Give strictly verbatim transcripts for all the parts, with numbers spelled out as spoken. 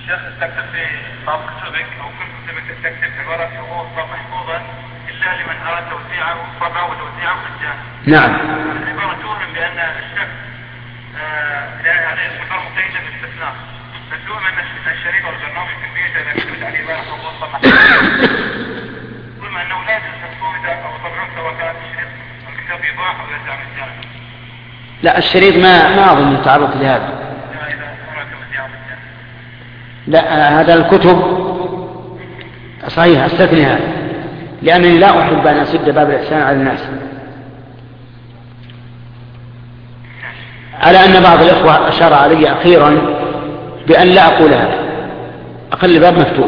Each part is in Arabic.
شيخ تكتب في بعض كتبك أو كل كتبك تكتب في ورق حقوق محفوظا إلا لمن أراد توزيعه طبعه وتوزيعه مجانا. نعم. العبارة توهم بأن الشخص لا عليه سفر مقيدة بالاستثناء. فتوهم أن الشريك والبرنامج الكمبيوتر إذا كتبت عليه عبارة حقوق محفوظا. ثم أنه لا يجوز تفصيل إذا أو طبعه سواء كان الشريك الكتاب يضاح أو يرجع مجانا. لا الشريط ما ما أظن تعرض لهذا. لا هذا الكتب صحيح استثني هذا لأنني لا أحب أن أسد باب الإحسان على الناس. على أن بعض الإخوة أشار علي أخيرا بأن لا أقول هذا، أخلي الباب مفتوح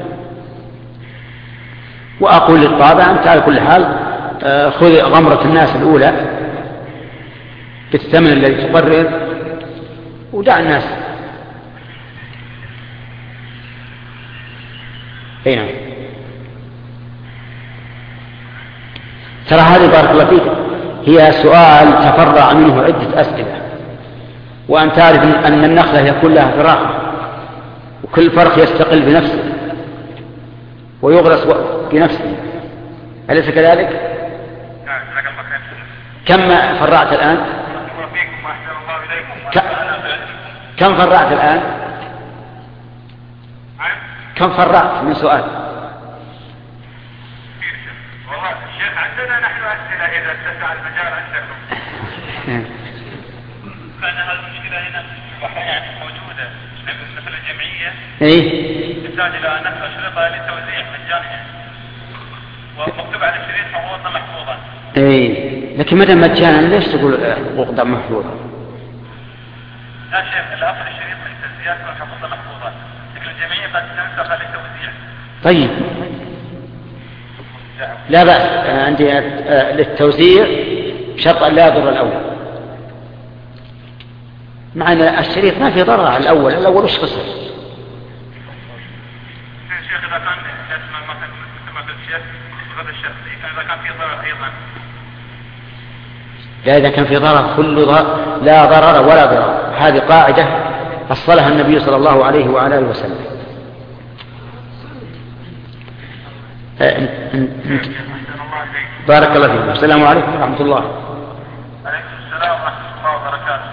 وأقول للطابع أنت على كل حال خذ غمرة الناس الأولى بالثمن الذي تقرر ودع الناس. أي نعم. ترى هذه بارك الله فيك هي سؤال تفرع منه عدة أسئلة، وأن تعرف أن النخلة يكون لها فراغ وكل فرخ يستقل بنفسه ويغرس بنفسه، أليس كذلك؟ كم فرعت الآن؟ كم فرعت الآن؟ كم فرعت من سؤال؟ والله الشيخ عندنا نحن أسئلة إذا اتسع المجال عندكم. فأن هذه المشكلة هنا يعني موجودة مثل الجمعية. إيه. تحتاج إلى نفس أشرطة للتوزيع مجانيا. ومكتوب على الشريط حقوقنا محفوظة. إيه. لكن مدى مجانا ليش تقول حقوقنا محفوظة؟ لا شيخ الأصل الشريط من التسجيلات والحقوق محفوظة. الجميع قد تنسخ للتوزيع. طيب لا بأس عندي للتوزيع بشرط أن لا يضر الأول. مع أن الشريط ما في ضرر على الأول، الأول وش خسر؟ شيخ إذا كان مثلا مثل ما قلت شيخ غير الشخص إذا كان في ضرر أيضا. لا إذا كان في ضرر كل ضرر لا ضرر ولا ضرر، هذه قاعدة فصلها النبي صلى الله عليه وعلى آله وسلم. بارك الله فيكم. السلام عليكم ورحمة الله. عليكم السلام ورحمة الله وبركاته.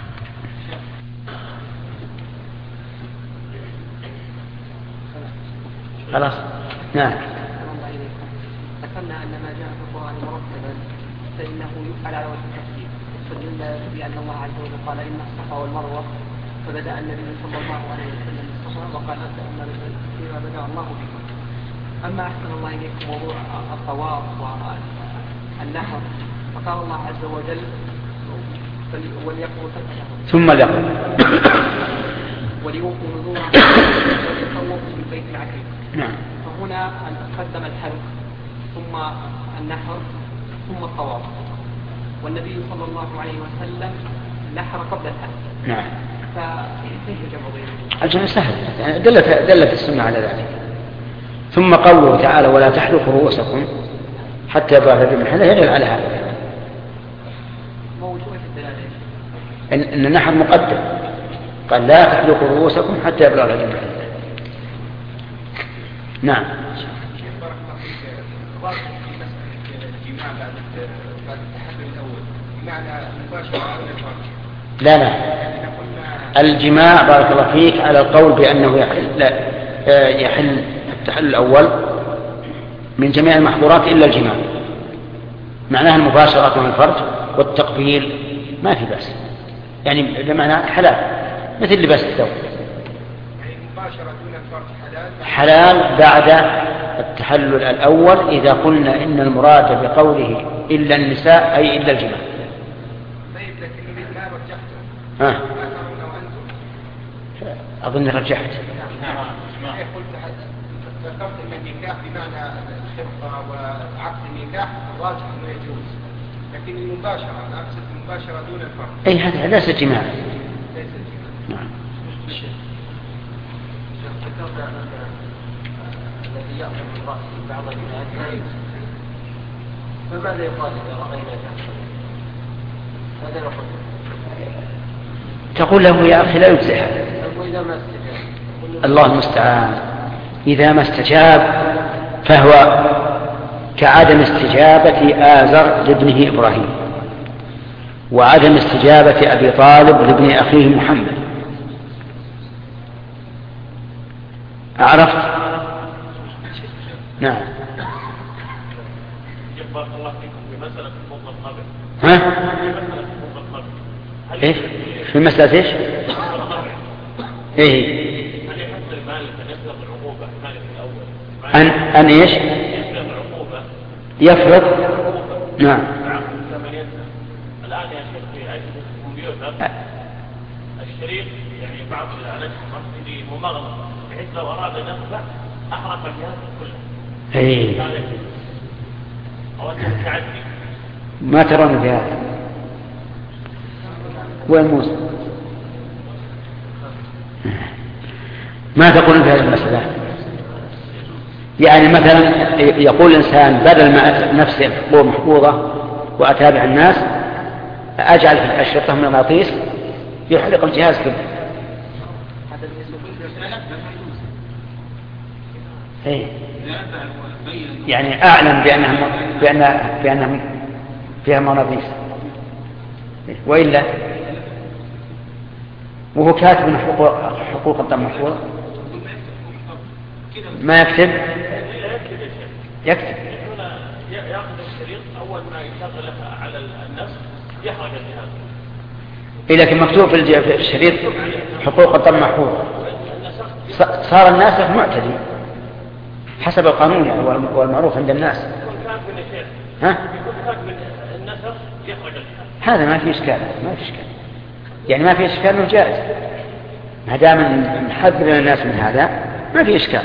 خلاص نعم. ذكرنا أن ما جاء في القرآن مرتبا فإنه يفعل على وجه التفسير، فدل بأن الله عز وجل قال إن الصفا والمروة، فبدأ النبي صلى الله عليه وسلم بالصفا وقال أنت أمر فيما بدأ الله بكم. أما أحسن الله إليكم موضوع الطواف والنحر فقال الله عز وجل وليقضوا تفسيرهم ثم ليقضوا وليوفوا نذورهم وليطوفوا بالبيت العتيق. نعم. فهنا قدم الحلق ثم النحر ثم الطواف، والنبي صلى الله عليه وسلم نحر قبل الحلق. نعم. فكيف جمع بينهم؟ الجمع سهل، يعني دلت دلت السنة على ذلك. ثم قوله تعالى ولا تحلقوا رؤوسكم حتى يبلغ الهدي محله يدل على هذا. موجود في الدلالة إن, إن النحر مقدم، قال لا تحلقوا رؤوسكم حتى يبلغ الهدي محله. نعم. لا لا الجماع بارك الله فيك على القول بأنه يحل, لا يحل التحلل الأول من جميع المحظورات إلا الجماع، معناها المباشرة من الفرج والتقبيل ما في بأس، يعني بمعنى حلال مثل لباس الثوب. حلال بعد التحلل الأول إذا قلنا إن المراد بقوله إلا النساء أي إلا الجماع. ها أظن رجحت. ذكرت ان النكاح بمعنى الخطه وعقد النكاح الراجح انه يجوز، لكن المباشره انا اقصد المباشره دون الفرق. اي هذا ليس جماع. ليس جماع. نعم. الشيخ ذكرت ان الذي ياخذ من راسه بعض الجنايات لا يجوز، فماذا يقال اذا راينا تحت هذا نقول؟ تقول له يا اخي لا يجزي هذا. واذا ما استجاب الله المستعان. إذا ما استجاب فهو كعدم استجابة آزر لابنه إبراهيم، وعدم استجابة أبي طالب لابن أخيه محمد. عرفت؟ نعم. بارك الله فيكم في مسألة فضل القبر. ها؟ في مسألة فضل القبر. إيش؟ في مسألة إيش؟ إيه؟ هل يحصل المالك أن يفرض العقوبة المالك الأول؟ أن أن إيش؟ يفرض العقوبة. يفرض؟ نعم. الآن يا شيخ في أجهزة الكمبيوتر الشريط يعني بعض الآلات المصري ممغنطة بحيث لو أراد نقله أحرق الجهاز كله. إيه. أو أنه تعدي. ما ترون في هذا؟ وين موسى؟ ما تقولون في هذه المسألة؟ يعني مثلا يقول الإنسان بدل ما نفسي الحقوق محفوظة وأتابع الناس أجعل في الأشرطة من مغناطيس يحرق الجهاز كله. إيه. يعني أعلم بأنها بأنها بأنها فيها مغناطيس، وإلا وهو كاتب حقوق حقوق الطم محفوظة ما يكتب يكتب يأخذ الشريط أول ما يشغله على النفس يحرق الجهاز. إيه لكن مكتوب في الشريط حقوق الطم محفوظة، صار الناسخ معتدي حسب القانون والمعروف عند الناس. ها؟ هذا ما في إشكال، ما في إشكال، يعني ما في إشكال إنه جائز ما دام نحذر الناس من هذا ما في إشكال.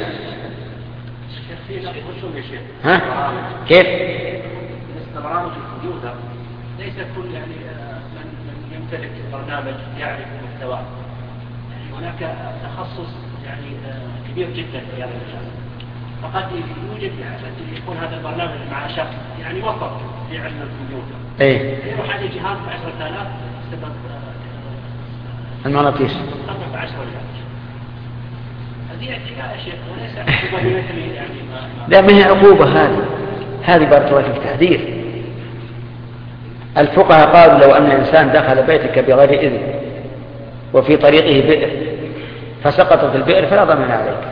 ها؟ كيف؟ برامج الكمبيوتر ليس كل يعني من يمتلك برنامج يعرف محتواه، هناك تخصص يعني كبير جدا في هذا المجال، فقد يوجد يعني يكون هذا البرنامج مع شخص يعني وسط في علم الكمبيوتر. ايه. يروح عليه جهاز ب عشرة آلاف سبب المغناطيس. ب عشرة آلاف. هذه اعتقاد يا شيخ وليس عقوبة مثل يعني ما لا ما هي عقوبة هذه، هذه بارك الله فيك تحذير. الفقهاء قالوا لو أن الإنسان دخل بيتك بغير إذن وفي طريقه بئر فسقط في البئر فلا ضمان عليك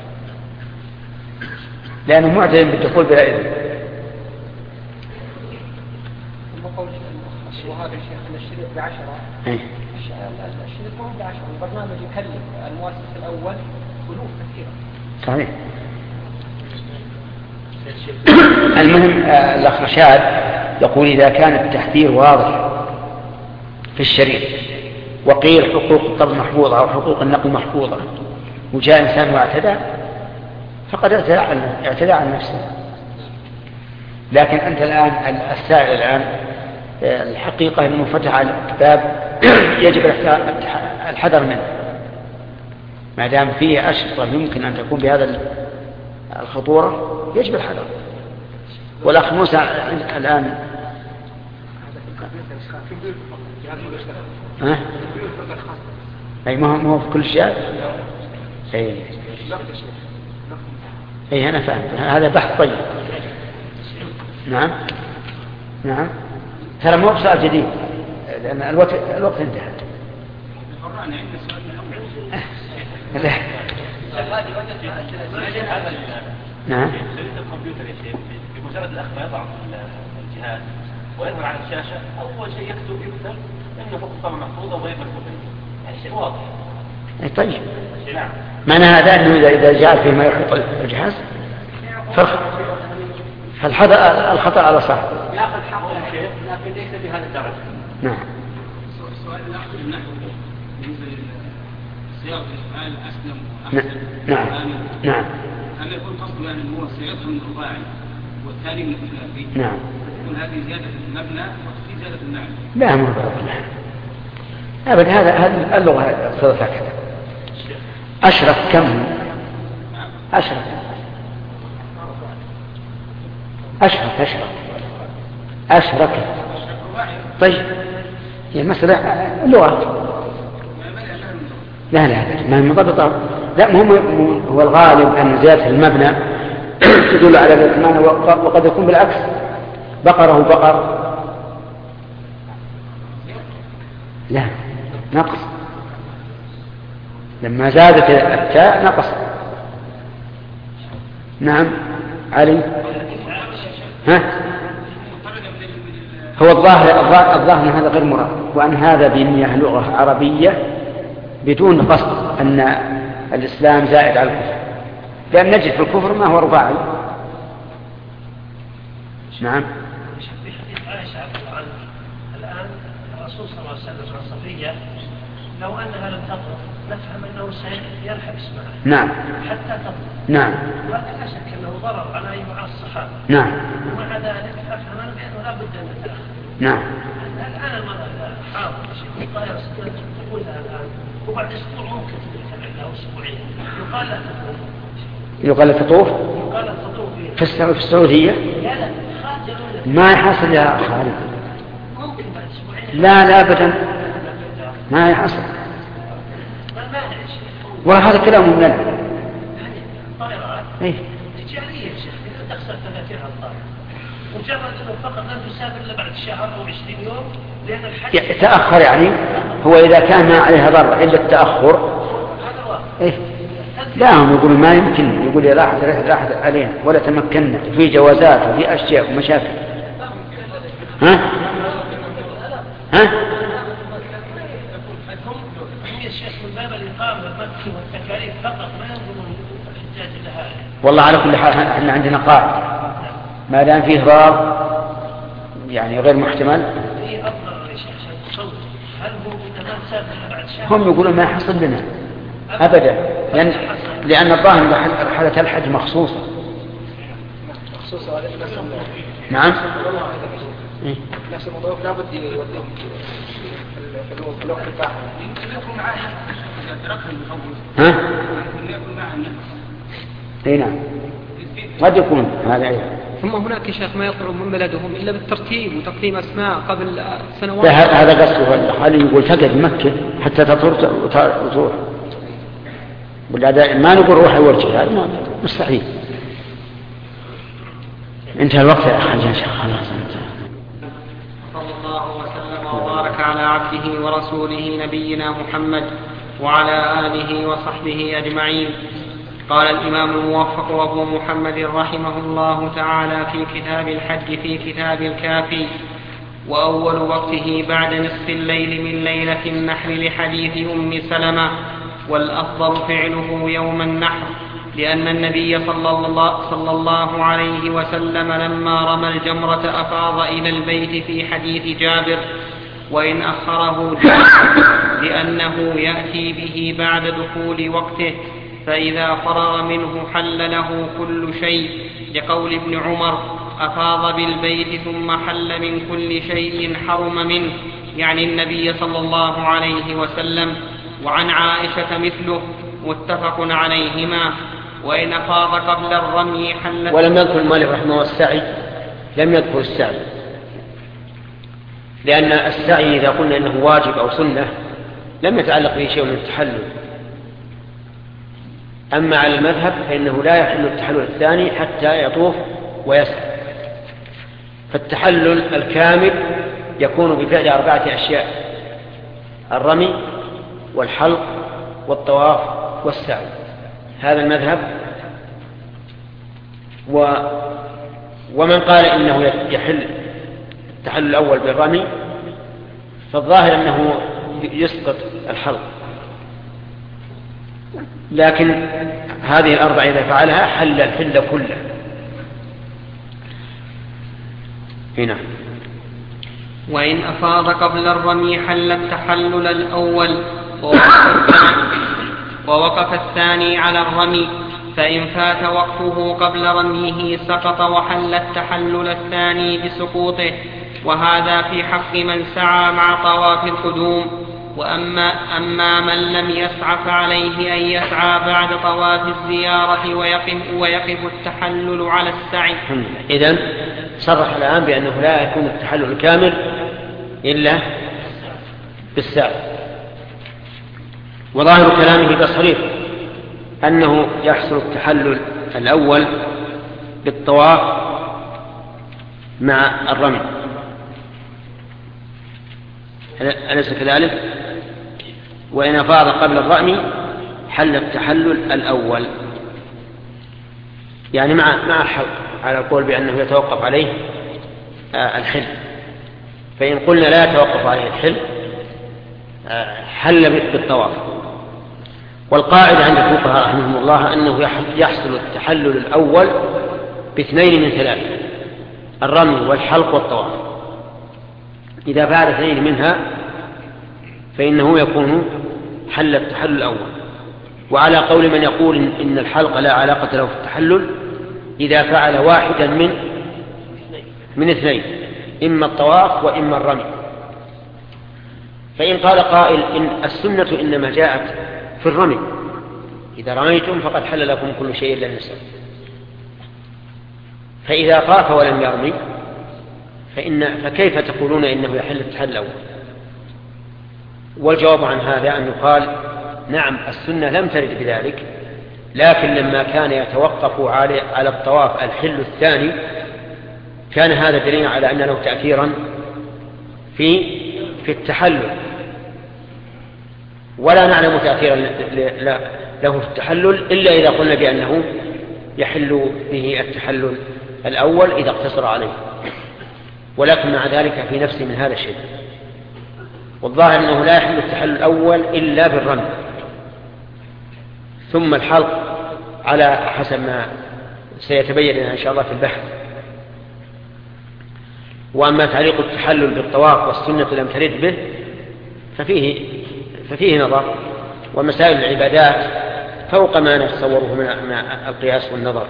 لأنه معتدل بالدخول بلا إذن. وهذا الشيخ أن الشريط بعشرة. الشريط ما هو بعشرة، البرنامج يكلف المؤسس الأول ألوف كثيرة. صحيح. المهم الأخ رشاد يقول إذا كان التحذير واضح في الشريط وقيل حقوق الطبع محفوظة أو حقوق النقل محفوظة وجاء إنسان واعتدى فقد اعتدى عن نفسه. لكن أنت الآن السائل الآن الحقيقة أنه فتح على الكتاب يجب الحذر منه ما دام فيه أشرطة يمكن أن تكون بهذا الخطورة يجب الحذر. والأخ موسى الآن ها؟ أي ما هو في كل شيء. أي أي أنا فاهم هذا بحث طيب. نعم نعم ترى مو بسؤال جديد لأن الوقت الوقت انتهى. نعم. شريط الكمبيوتر يا شيخ بمجرد الأخ ما يضع الجهاز ويظهر على الشاشة أول شيء يكتب يكتب إنه فوق الطبع محفوظة وغير مكتوب. الشيء واضح. أي طيب. نعم. معنى هذا أنه إذا إذا جاء فيه ما يحط الجهاز فالحذر الخطأ على صاحبه. يأخذ حقه يا شيخ لكن ليس بهذا الدرجة. نعم. السؤال الآخر من نحو بالنسبة لصياغة الأفعال أسلم وأحسن. نعم. نعم. هل يكون قصده يعني أنه هو صياغته من الرباعي والثاني من الثلاثي؟ نعم. يكون هذه زيادة المبنى وفي زيادة المعنى؟ لا مو بالضبط. أبدا هذا هذه اللغة صدقت هكذا. أشرف كم؟ أشرف. أشرف أشرف. أشرف. طيب. هي المسألة لغة. لا لا ما هي مضبطة لا مهم هو الغالب أن زيادة المبنى تدل على الإتمام، وقد يكون بالعكس بقره بقر لا نقص، لما زادت التاء نقص. نعم علي. ها هو الظاهر الظاهر أن هذا غير مراد، وأن هذا بنية لغة عربية بدون قصد أن الإسلام زائد على الكفر، لأن نجد في الكفر ما هو رباعي. نعم. في حديث عائشة الآن الرسول صلى الله عليه وسلم عن صفية لو أنها لم تطلق نفهم أنه سيرحب اسمها. نعم. حتى تطلق. نعم. ولا شك أنه ضرر على أي مع الصحابة. نعم. ومع ذلك أفهم أنا بأنه لا بد أن نتأخر. نعم. الآن المرأة حاضر شيء الطائرة تقول لها الآن وبعد أسبوع ممكن تتبع أو أسبوعين يقال لا تطوف. يقال لا تطوف. يقال لا تطوف في السعودية. لا لا ما يحصل يا خالد. ممكن بعد أسبوعين. لا لا أبدا ما يحصل. وهذا كلام من لنا. الطائرات إيه. تجارية يا شيخ، إذا تخسر تذاكرها الطائرة مجرد أنه فقط لن تسافر إلا بعد شهر أو عشرين يوم لأن الحج تأخر. يعني هو إذا كان ما عليها ضرر إلا التأخر. هذا واضح. إيه. لا هم يقولون ما يمكن، يقول يا راحت راحت عليها ولا تمكنا، في جوازات وفي أشياء ومشاكل. ها ها هم يا شيخ من باب الإقامة والمكي والتكاليف فقط ما ينظرون الحجاج لها. والله على كل حال احنا عندنا قاعدة ما دام فيه ضرر يعني غير محتمل. في أفضل يا شيخ عشان تصور هل هو إذا ما تسافر بعد شهر؟ هم يقولون ما يحصل لنا أبدا، لأن لأن الظاهر رحلة الحج مخصوصة. مخصوصة نعم. نفس الموضوع لا بد يوديهم في الوقت الباحث. يكون معاه ها؟ يكون معاه اي نعم قد يكون هذا أيضا. ثم هناك يا شيخ ما يطلب من بلدهم إلا بالترتيب وتقديم أسماء قبل سنوات. هذا قصده حالي يقول فقد مكة حتى تطور وتروح، ما نقول روح ورجع، هذا مستحيل. انتهى الوقت يا أخي يا شيخ. صلى الله وسلم وبارك على عبده ورسوله نبينا محمد وعلى آله وصحبه أجمعين. قال الإمام الموفق أبو محمد رحمه الله تعالى في كتاب الحج في كتاب الكافي: وأول وقته بعد نصف الليل من ليلة النحر لحديث أم سلمة، والأفضل فعله يوم النحر، لأن النبي صلى الله عليه وسلم لما رمى الجمرة أفاض إلى البيت في حديث جابر، وإن أخره جابر لأنه يأتي به بعد دخول وقته، فإذا فرغ منه حل له كل شيء، لقول ابن عمر: أفاض بالبيت ثم حل من كل شيء حرم منه، يعني النبي صلى الله عليه وسلم. وعن عائشة مثله، متفق عليهما. وإن أفاض قبل الرمي حل. ولم يذكر المؤلف رحمه الله السعي، لم يذكر السعي، لأن السعي إذا قلنا إنه واجب أو سنة لم يتعلق به شيء من التحلل. أما على المذهب فإنه لا يحل التحلل الثاني حتى يطوف ويسعى. فالتحلل الكامل يكون بفعل أربعة أشياء: الرمي والحلق والطواف والسعي. هذا المذهب. و ومن قال إنه يحل التحلل الأول بالرمي فالظاهر أنه يسقط الحلق، لكن هذه الأربعة إذا فعلها حل الحل كله. هنا وإن أفاض قبل الرمي حل التحلل الأول، ووقف الثاني على الرمي، فإن فات وقته قبل رميه سقط وحل التحلل الثاني بسقوطه، وهذا في حق من سعى مع طواف القدوم. وأما أما من لم يسع فعليه أن يسعى بعد طواف الزيارة ويقف, ويقف التحلل على السعي. إذن صرح الآن بأنه لا يكون التحلل الكامل إلا بالسعي، وظاهر كلامه تصريح أنه يحصل التحلل الأول بالطواف مع الرمي، أليس كذلك؟ وإن أفاض قبل الرمي حل التحلل الأول، يعني مع مع الحلق على القول بأنه يتوقف عليه الحل. فإن قلنا لا يتوقف عليه الحل حل بالطواف. والقاعدة عند الفقهاء رحمهم الله أنه يحصل التحلل الأول باثنين من ثلاثة: الرمي والحلق والطواف. إذا فعل اثنين منها فإنه يكون حل التحلل الأول. وعلى قول من يقول إن الحلق لا علاقة له في التحلل إذا فعل واحدا من من اثنين، إما الطواف وإما الرمي. فإن قال قائل إن السنة إنما جاءت في الرمي، إذا رميتم فقد حل لكم كل شيء إلا النساء، فإذا طاف ولم يرمي فإن فكيف تقولون إنه يحل التحلل الأول؟ والجواب عن هذا أن يقال نعم السنة لم ترد بذلك، لكن لما كان يتوقف على الطواف الحل الثاني كان هذا دليل على أن له تأثيرا في في التحلل، ولا نعلم تأثيرا له في التحلل إلا إذا قلنا بأنه يحل به التحلل الأول إذا اقتصر عليه، ولكن مع ذلك في نفسه من هذا الشيء. والظاهر أنه لا يحل التحلل الأول إلا بالرمي، ثم الحلق على حسب ما سيتبين لنا إن شاء الله في البحث. وأما تعليق التحلل بالطواف والسنة لم ترد به ففيه, ففيه نظر، ومسائل العبادات فوق ما نتصوره من القياس والنظر.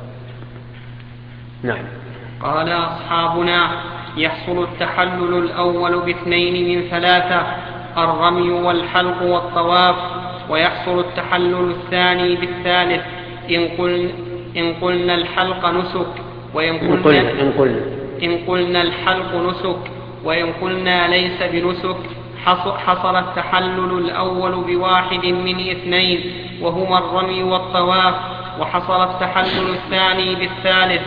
نعم. قال أصحابنا: يحصل التحلل الأول باثنين من ثلاثة: الرمي والحلق والطواف، ويحصل التحلل الثاني بالثالث إن قلنا, إن قلنا الحلق نسك، وإن قلنا, إن قلنا, إن قلنا الحلق نسك، وإن قلنا ليس بنسك. حصل التحلل الأول بواحد من اثنين وهما الرمي والطواف، وحصل التحلل الثاني بالثالث.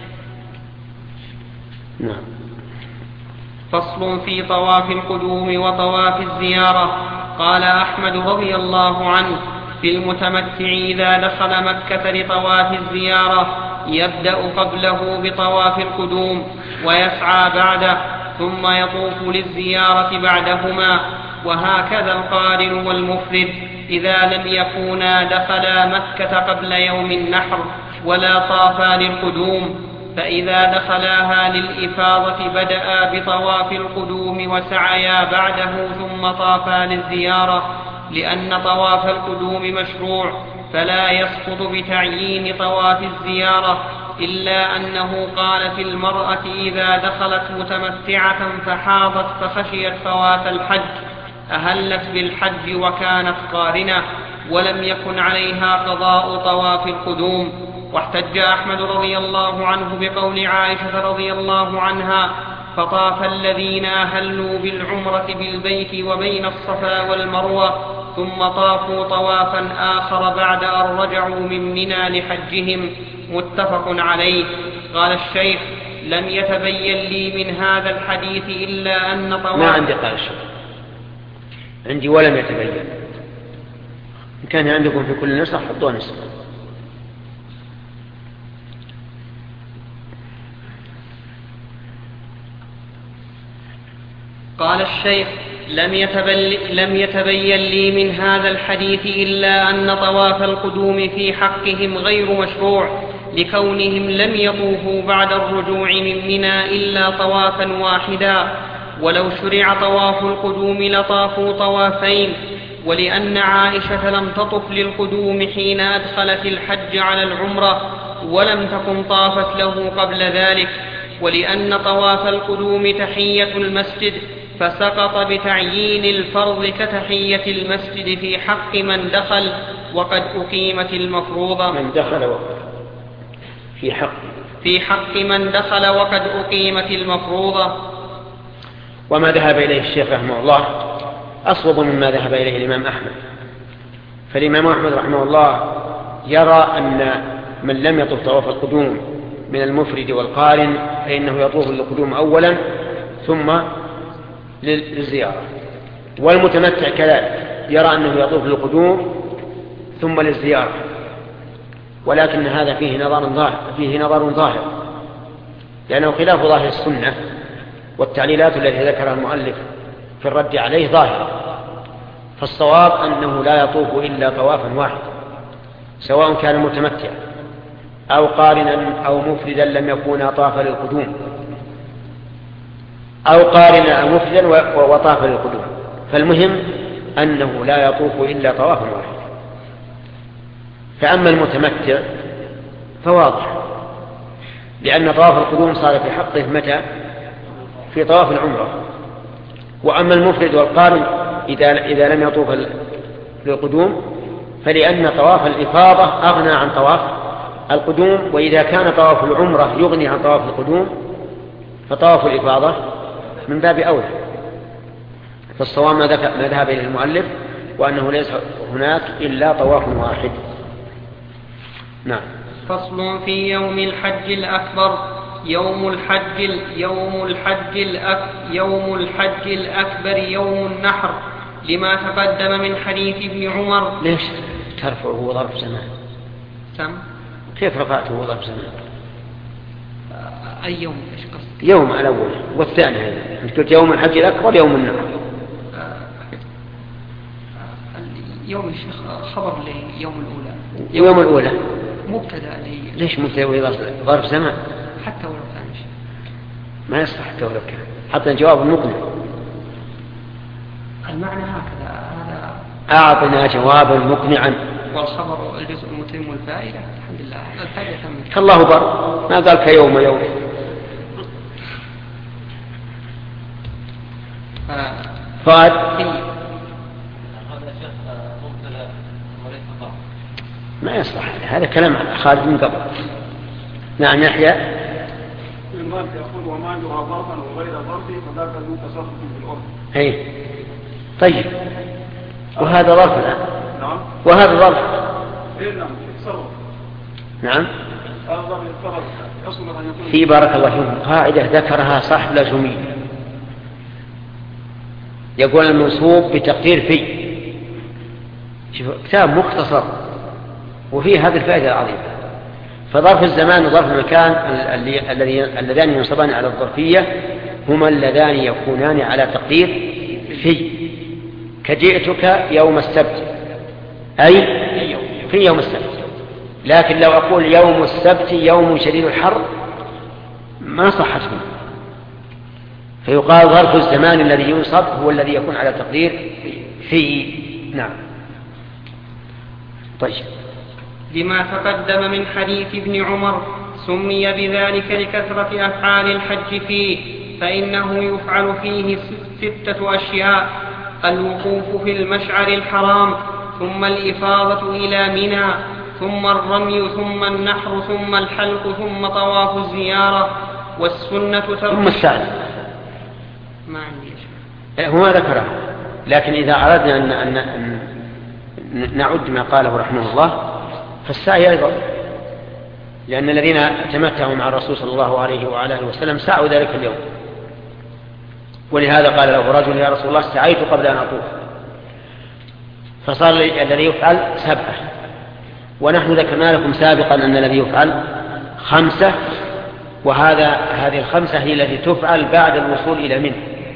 نعم. فصل في طواف القدوم وطواف الزيارة. قال أحمد رضي الله عنه: في المتمتع إذا دخل مكة لطواف الزيارة يبدأ قبله بطواف القدوم ويسعى بعده، ثم يطوف للزيارة بعدهما. وهكذا القارن والمفرد إذا لم يكونا دخلا مكة قبل يوم النحر ولا طافا للقدوم، فإذا دخلاها للإفاضة بدأ بطواف القدوم وسعيا بعده ثم طافا للزيارة، لأن طواف القدوم مشروع فلا يسقط بتعيين طواف الزيارة، إلا أنه قال في المرأة إذا دخلت متمتعة فحاضت فخشيت فوات الحج أهلت بالحج وكانت قارنة ولم يكن عليها قضاء طواف القدوم. واحتج أحمد رضي الله عنه بقول عائشة رضي الله عنها: فطاف الذين أهلوا بالعمرة بالبيت وبين الصفا والمروة ثم طافوا طوافا آخر بعد أن رجعوا من منى لحجهم. متفق عليه. قال الشيخ: لم يتبين لي من هذا الحديث إلا أن طواف. ما عندي قال الشيخ، عندي ولم يتبين. إن كان عندكم في كل نسخ حطوها نسخ. قال الشيخ: لم يتبين, لم يتبين لي من هذا الحديث إلا أن طواف القدوم في حقهم غير مشروع، لكونهم لم يطوفوا بعد الرجوع من منى إلا طوافا واحدا، ولو شرع طواف القدوم لطافوا طوافين، ولأن عائشة لم تطف للقدوم حين أدخلت الحج على العمرة ولم تكن طافت له قبل ذلك، ولأن طواف القدوم تحية المسجد فسقط بتعيين الفرض كتحية المسجد في حق من دخل وقد أقيمت المفروضة. من دخل وقد في حق في حق من دخل وقد أقيمت المفروضة. وما ذهب إليه الشيخ رحمه الله أصوب مما ذهب إليه الإمام أحمد. فالإمام أحمد رحمه الله يرى أن من لم يطوف طواف القدوم من المفرد والقارن فإنه يطوف للقدوم أولا ثم للزيارة، والمتمتع كذلك يرى أنه يطوف للقدوم ثم للزيارة، ولكن هذا فيه نظر ظاهر فيه نظر ظاهر لأنه خلاف ظاهر السنة، والتعليلات التي ذكرها المؤلف في الرد عليه ظاهرة. فالصواب أنه لا يطوف إلا طوافا واحد، سواء كان متمتع أو قارنا أو مفردا لم يكون طاف للقدوم، أو قارنا أو مفردا وطاف للقدوم، فالمهم أنه لا يطوف إلا طوافا واحد. فأما المتمتع فواضح، لأن طواف القدوم صار في حقه متى؟ في طواف العمرة. وأما المفرد والقارن إذا, إذا لم يطوف للقدوم فلأن طواف الإفاضة أغنى عن طواف القدوم، وإذا كان طواف العمرة يغني عن طواف القدوم فطواف الإفاضة من باب أولى. فالصواب ما ذهب إليه المؤلف وأنه ليس هناك إلا طواف واحد. نعم. فصل في يوم الحج الأكبر. يوم الحج يوم الحج الأك يوم الحج الأكبر يوم النحر، لما تقدم من حديث ابن عمر. ليش ترفعه ظرف زمان؟ سم كيف رفعته ظرف زمان؟ أي يوم إيش قصدك؟ يوم الأول والثاني هذا، أنت قلت يوم الحج الأكبر يوم النحر. يوم الشيخ خبر ليوم الأولى. يوم الأولى مبتدأ لي. ليش مبتدأ ظرف زمان؟ حتى ولو كان شيء ما يصح حتى ولو كان، حتى الجواب مقنع. المعنى هكذا. هذا أعطنا جوابا مقنعا. والخبر الجزء المتم الفائدة. الحمد لله الفائدة تمت. الله بر ما قال كيوم يوم. فؤاد ما يصلح، هذا كلام خالد من قبل. نعم يحيى. المال يقول وما يرى ظرفا وغير ظرف فذاك ذو تصرف في الأرض. اي طيب، وهذا ظرف الآن. نعم. وهذا ظرف. اي نعم يتصرف. نعم. هذا ظرف يتصرف يصل أن يكون. في بارك الله فيكم قاعدة ذكرها صاحب الأجرومي، يقول المنصوب بتقدير في. شوف كتاب مختصر وفيه هذه الفائدة العظيمة. فظرف الزمان وظرف المكان اللذان ينصبان على الظرفية هما اللذان يكونان على تقدير في. كجئتك يوم السبت أي في يوم السبت، لكن لو أقول يوم السبت يوم شديد الحر ما صحت منه، فيقال ظرف الزمان الذي ينصب هو الذي يكون على تقدير في. نعم. طيب. لما تقدم من حديث ابن عمر سمي بذلك لكثرة أفعال الحج فيه، فإنه يفعل فيه ستة أشياء: الوقوف في المشعر الحرام، ثم الإفاضة إلى منى، ثم الرمي، ثم النحر، ثم الحلق، ثم طواف الزيارة. والسنة ثم السعي. ما عندي هو ذكره، لكن إذا أردنا أن, أن, أن نعد ما قاله رحمه الله فالسعي أيضا، لأن الذين تمتعوا مع الرسول صلى الله عليه وعلى وسلم سعوا ذلك اليوم، ولهذا قال له رجل يا رسول الله سعيت قبل أن أطوف، فصار الذي يفعل سبعة، ونحن ذكرنا لكم سابقا أن الذي يفعل خمسة، وهذا هذه الخمسة هي التي تفعل بعد الوصول إلى منى،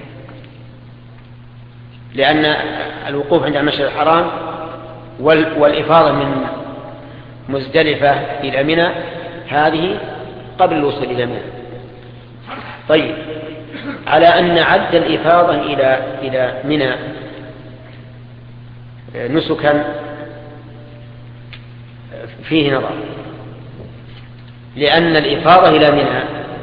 لأن الوقوف عند المشعر الحرام والإفاضة من مزدلفة إلى منى هذه قبل الوصول إلى منى. طيب، على أن نعد الإفاضة إلى إلى منى نسكا فيه نظر، لأن الإفاضة إلى منى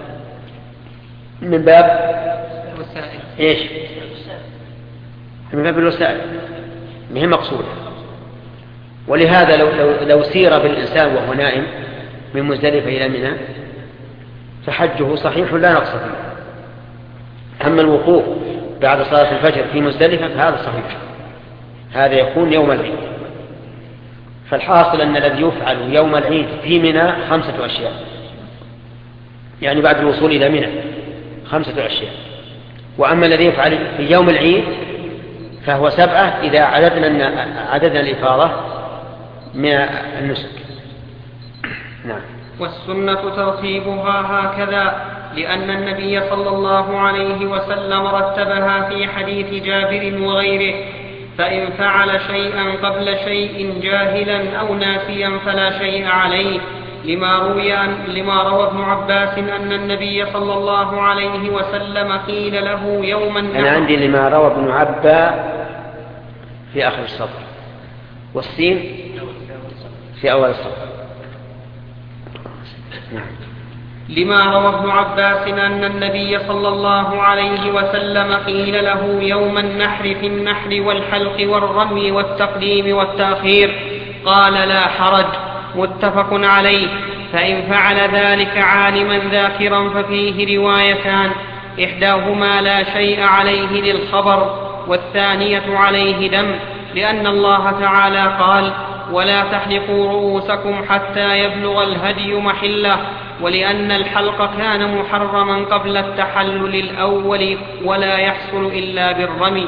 من باب إيش؟ من باب الوسائل، مهم مقصود. ولهذا لو, لو, لو سير بالإنسان وهو نائم من مزدلفة إلى منى فحجه صحيح لا نقص فيه. أما الوقوف بعد صلاة الفجر في مزدلفة فهذا صحيح، هذا يكون يوم العيد. فالحاصل أن الذي يفعل يوم العيد في منى خمسة أشياء، يعني بعد الوصول إلى منى خمسة أشياء. وأما الذي يفعل في يوم العيد فهو سبعة إذا عددنا, عددنا الإفاضة من النسك. نعم. والسنة ترتيبها هكذا، لأن النبي صلى الله عليه وسلم رتبها في حديث جابر وغيره: فإن فعل شيئا قبل شيء جاهلا أو ناسيا فلا شيء عليه، لما روي لما روى ابن عباس أن النبي صلى الله عليه وسلم قيل له يوم النحر. أنا عندي لما روى ابن عباس في آخر السطر، والسين في أول السطر. نعم. لما روى ابن عباس أن النبي صلى الله عليه وسلم قيل له يوم النحر في النحر والحلق والرمي والتقديم والتأخير، قال: لا حرج، متفق عليه. فإن فعل ذلك عالما ذاكرا ففيه روايتان: إحداهما لا شيء عليه للخبر، والثانية عليه دم، لأن الله تعالى قال: ولا تحلقوا رؤوسكم حتى يبلغ الهدي محله، ولأن الحلق كان محرما قبل التحلل الأول ولا يحصل إلا بالرمي.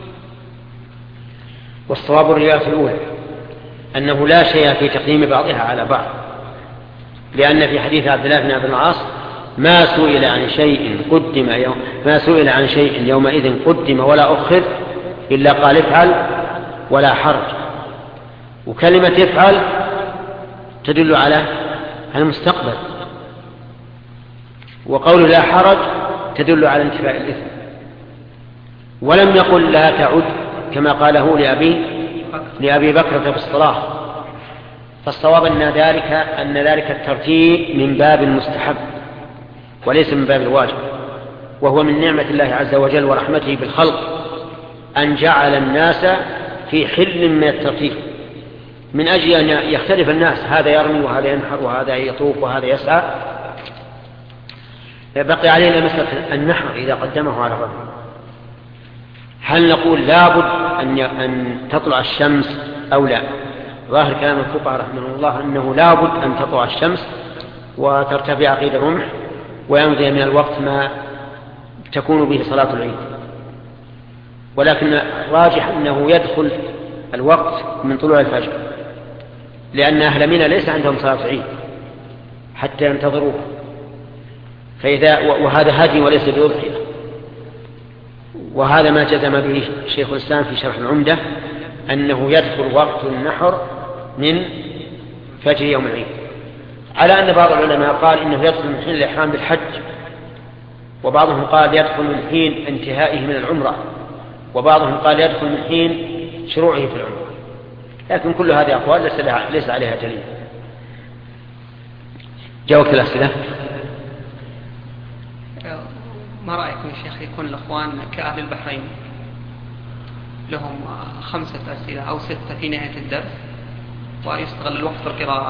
والصواب الرواية الأولى أنه لا شيء في تقديم بعضها على بعض، لأن في حديث عبد الله بن عبد العاص: ما سئل عن شيء قدم يوم ما سئل عن شيء يومئذ قدم ولا أخر إلا قال: افعل ولا حرج. وكلمة افعل تدل على المستقبل، وقول لا حرج تدل على انتفاء الإثم. ولم يقل لا تعد كما قاله لأبي لأبي بكر في الصلاة. فالصواب أن ذلك أن ذلك الترتيب من باب المستحب وليس من باب الواجب، وهو من نعمة الله عز وجل ورحمته بالخلق أن جعل الناس في حل من الترتيب، من أجل أن يختلف الناس، هذا يرمي وهذا ينحر وهذا يطوف وهذا يسعى. بقي علينا مسألة النحر إذا قدمه على الرمي. هل نقول لابد أن أن تطلع الشمس أو لا؟ ظاهر كلام الفقهاء رحمه الله أنه لابد أن تطلع الشمس وترتفع قيد الرمح ويمضي من الوقت ما تكون به صلاة العيد، ولكن الراجح أنه يدخل الوقت من طلوع الفجر، لأن أهل منى ليس عندهم صلاة عيد حتى ينتظروها. فإذا وهذا هدي وليس بأضحية، وهذا ما جزم به شيخ الإسلام في شرح العمدة أنه يدخل وقت النحر من فجر يوم العيد، على أن بعض العلماء قال إنه يدخل من حين الإحرام بالحج، وبعضهم قال يدخل من حين انتهائه من العمرة، وبعضهم قال يدخل من حين شروعه في العمرة. لكن كل هذه أقوال ليس عليها دليل. جاوبت الأسئلة؟ ما رأيكم يا شيخ يكون الأخوان كأهل البحرين لهم خمسة أسئلة أو ستة في نهاية الدرس ويستغل الوقت في القراءة؟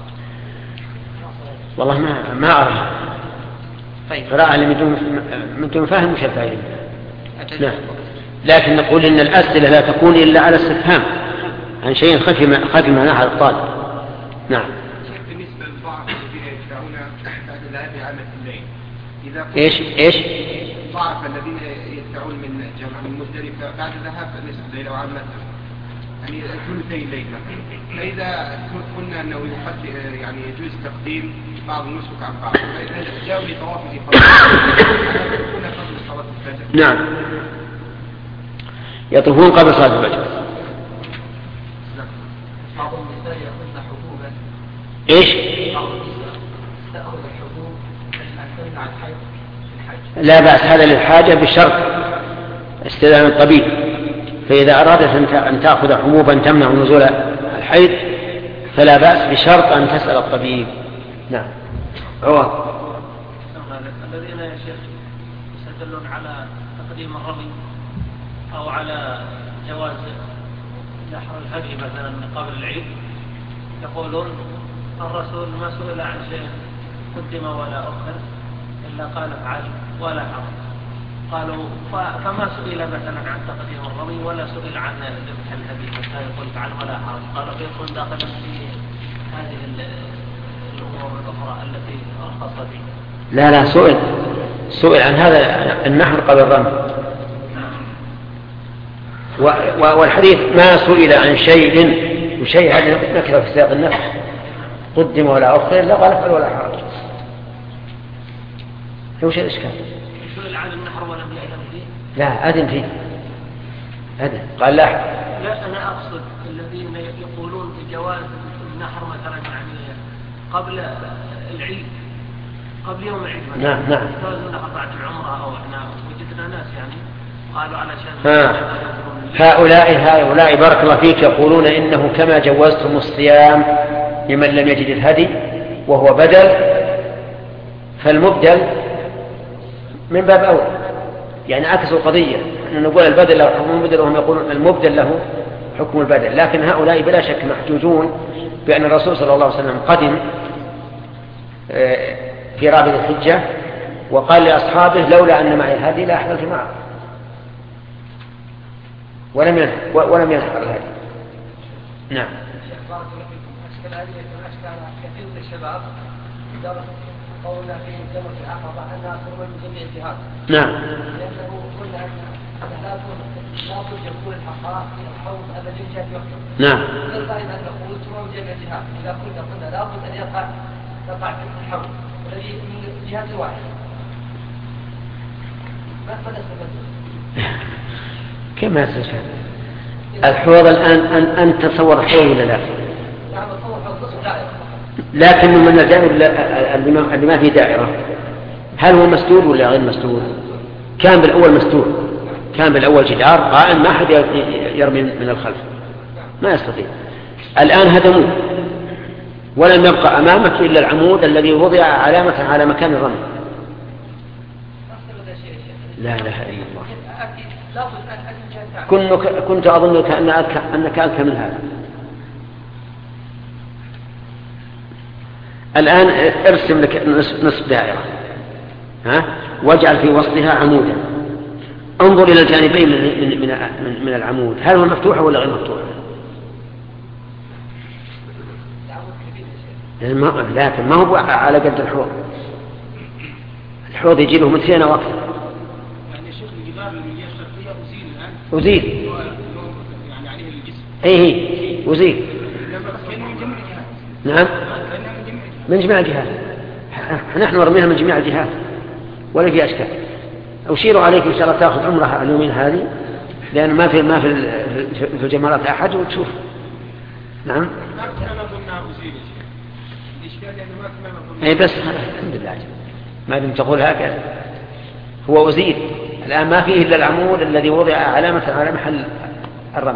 والله ما ما أرى. طيب. قراءة من دون فهم مش الفاهم. نعم. لكن نقول إن الأسئلة لا تكون إلا على استفهام عن شيء خفي خفي معناه الطالب. نعم. بالنسبة للضعف الذين يدفعون بعد الذهاب عامة الليل، إذا إيش إيش؟ الضعف الذين يدفعون من جمع من مزدلفة بعد الذهاب نصف الليل أو عامة يعني ثلثي الليل، فإذا قلنا أنه يقدم يعني يجوز تقديم بعض النسك عن بعض، فإذا جاءوا لطواف الإفاضة يكون قبل صلاة الفجر. نعم. يطوفون قبل صلاة الفجر. بعض النساء يأخذن حبوبا. إيش؟ بعض النساء تأخذ الحبوب التي تمنع الحيض في الحج. لا بأس، هذا للحاجة بشرط استئذان الطبيب، فإذا أرادت أن تأخذ حبوبا تمنع نزول الحيض فلا بأس بشرط أن تسأل الطبيب. نعم. عوض. الذين يا شيخ يستدلون على تقديم الرمي أو على جواز نحر الهدي مثلا من قبل العيد، يقولون الرسول ما سئل عن شيء قدم ولا أخر إلا قال افعل ولا حرج. قالوا ف- فما سئل مثلا عن تقديم الرمي ولا سئل عن ذبح الهدي حتى يقول فعل ولا حرج. قالوا فيكون داخلا في هذه ال- الأمور الأخرى التي أرخص بها. لا لا سئل سئل عن هذا النحر قبل الرمي. والحديث ما سئل عن شيء وشيء هذا نكره في سياق النفس قدم ولا أخر لا قال افعل ولا حرج. وش الإشكال؟ سئل عن النحر ولم يأذن فيه؟ لا أذن فيه أذن قال لا. لا أنا أقصد الذين يقولون بجواز النحر مثلا يعني قبل العيد قبل يوم العيد مثلا. نعم نعم. جواز النحر بعد العمرة أو احنا وجدنا ناس يعني قالوا علشان ها. هؤلاء هؤلاء بارك الله فيك يقولون إنه كما جوزتم الصيام لمن لم يجد الهدي وهو بدل فالمبدل من باب أول يعني عكسوا القضية أن نقول البدل له حكم البدل وهم يقولون المبدل له حكم البدل. لكن هؤلاء بلا شك محجوجون بأن الرسول صلى الله عليه وسلم قدم في رابع الحجة وقال لأصحابه لولا أن معي الهدي لا أحللت معه ولم ينحر ولم ينحر الهدي. نعم. أشكال هذه أشكال كثير من الشباب قولنا في جمرة العقبة أنها تخرج من جميع الجهات. نعم. لأنه قلنا أن لا بد يكون الحقائق في الحوض أبدا جهة يحكم. نعم. القائد أن نقول تخرج من جميع الجهات. إذا كنا قلنا لا بد أن يقع يقع في الحوض الذي من جهة واحدة. ماذا استفدنا؟ كما تفهم الحوض الآن أن أن تصور الحوض ولا لا؟ نعم تصور حوض نصف دائرة. لكن من الدائرة اللي ما فيه دائرة هل هو مسدود ولا غير مسدود؟ كان بالأول مسدود كان بالأول جدار قائم ما أحد يرمي من الخلف ما يستطيع. الآن هدموه ولم يبقى أمامك إلا العمود الذي وضع علامة على مكان الرمي. لا إله إلا الله. كنت أظنك أنك أذكى من هذا. الآن ارسم لك نصف دائرة ها واجعل في وسطها عمودا انظر إلى الجانبين من, من, من, من العمود هل هو مفتوح ولا غير مفتوح؟ لكن ما هو على قد الحوض. الحوض يجيبه مترين أو أكثر. يعني شيخ الجدار اللي من الجهة الشرقية أزيل الآن. أزيل. يعني عليه الجسم. إيه أزيل. نعم. من جميع الجهات نحن نرميها من جميع الجهات ولا في أشكال. أشير عليك إن شاء الله تأخذ عمرها اليومين هذه لأن ما في ما في في الجمرات أحد وتشوف. نعم. أي بس الحمد لله ما دم تقول هكذا هو أزيل الآن ما فيه إلا العمود الذي وضع علامة على محل الرمي.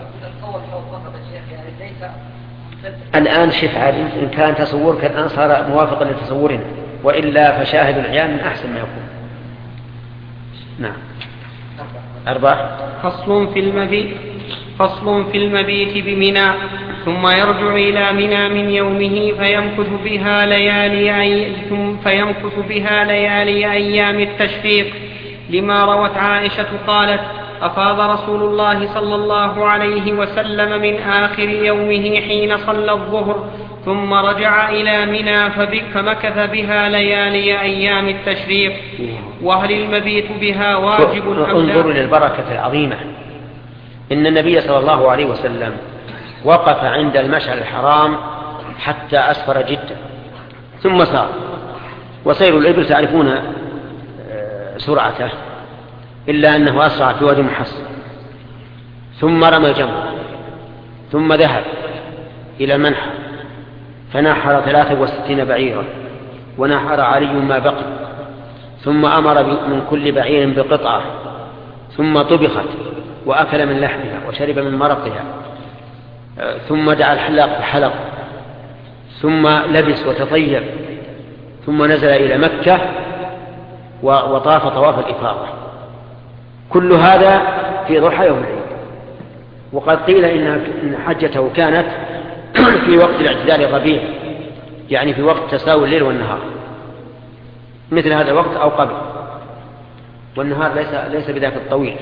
الآن شف عادي إن كان تصورك الآن صار موافقا لتصورنا وإلا فشاهد العيان من أحسن ما يكون. نعم. أربعة. فصل في المبيت فصل في المبيت بمنى ثم يرجع إلى منى من يومه فيمكث بها ليالي أي... فيمكث بها ليالي أيام التشريق لما روت عائشة قالت أفاض رسول الله صلى الله عليه وسلم من آخر يومه حين صلى الظهر ثم رجع إلى منى فمكث بها ليالي أيام التشريق. وهل المبيت بها واجب أم لا؟ انظروا للبركة العظيمة. إن النبي صلى الله عليه وسلم وقف عند المشعر الحرام حتى أسفر جدا ثم سار وسير الإبل تعرفون سرعته إلا أنه أسرع في وادي محصن ثم رمى الجمر ثم ذهب إلى المنحر فنحر ثلاثة وستين بعيرا ونحر علي ما بقي ثم أمر من كل بعير بقطعة ثم طبخت وأكل من لحمها وشرب من مرقها ثم دعا الحلاق بحلق ثم لبس وتطيب ثم نزل إلى مكة وطاف طواف الإفاضة. كل هذا في ضحى يوم العيد. وقد قيل إن حجته كانت في وقت الاعتدال الربيع يعني في وقت تساوي الليل والنهار مثل هذا الوقت أو قبل. والنهار ليس ليس بذاك الطويل،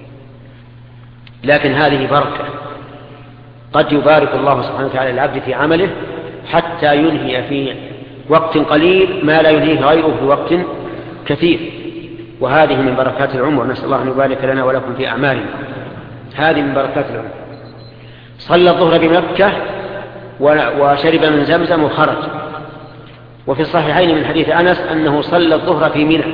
لكن هذه بركة. قد يبارك الله سبحانه وتعالى العبد في عمله حتى ينهي في وقت قليل ما لا ينهيه غيره في وقت كثير، وهذه من بركات العمر. نسأل الله أن يبارك لنا ولكم في أعمالنا. هذه من بركات العمر. صلى الظهر بمكة وشرب من زمزم وخرج. وفي الصحيحين من حديث أنس أنه صلى الظهر في منى.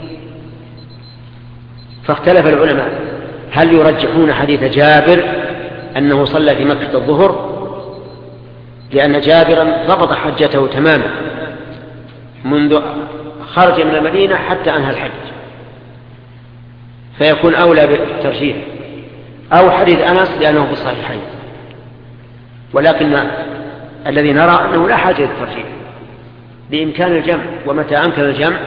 فاختلف العلماء هل يرجحون حديث جابر أنه صلى في مكة الظهر، لأن جابرا ضبط حجته تماما منذ خرج من المدينة حتى أنهى الحج، فيكون أولى بالترجيح، أو حديث أنس لأنه في الصحيحين. ولكن الذي نرى أنه لا حاجة للترجيح بإمكان الجمع، ومتى أمكن الجمع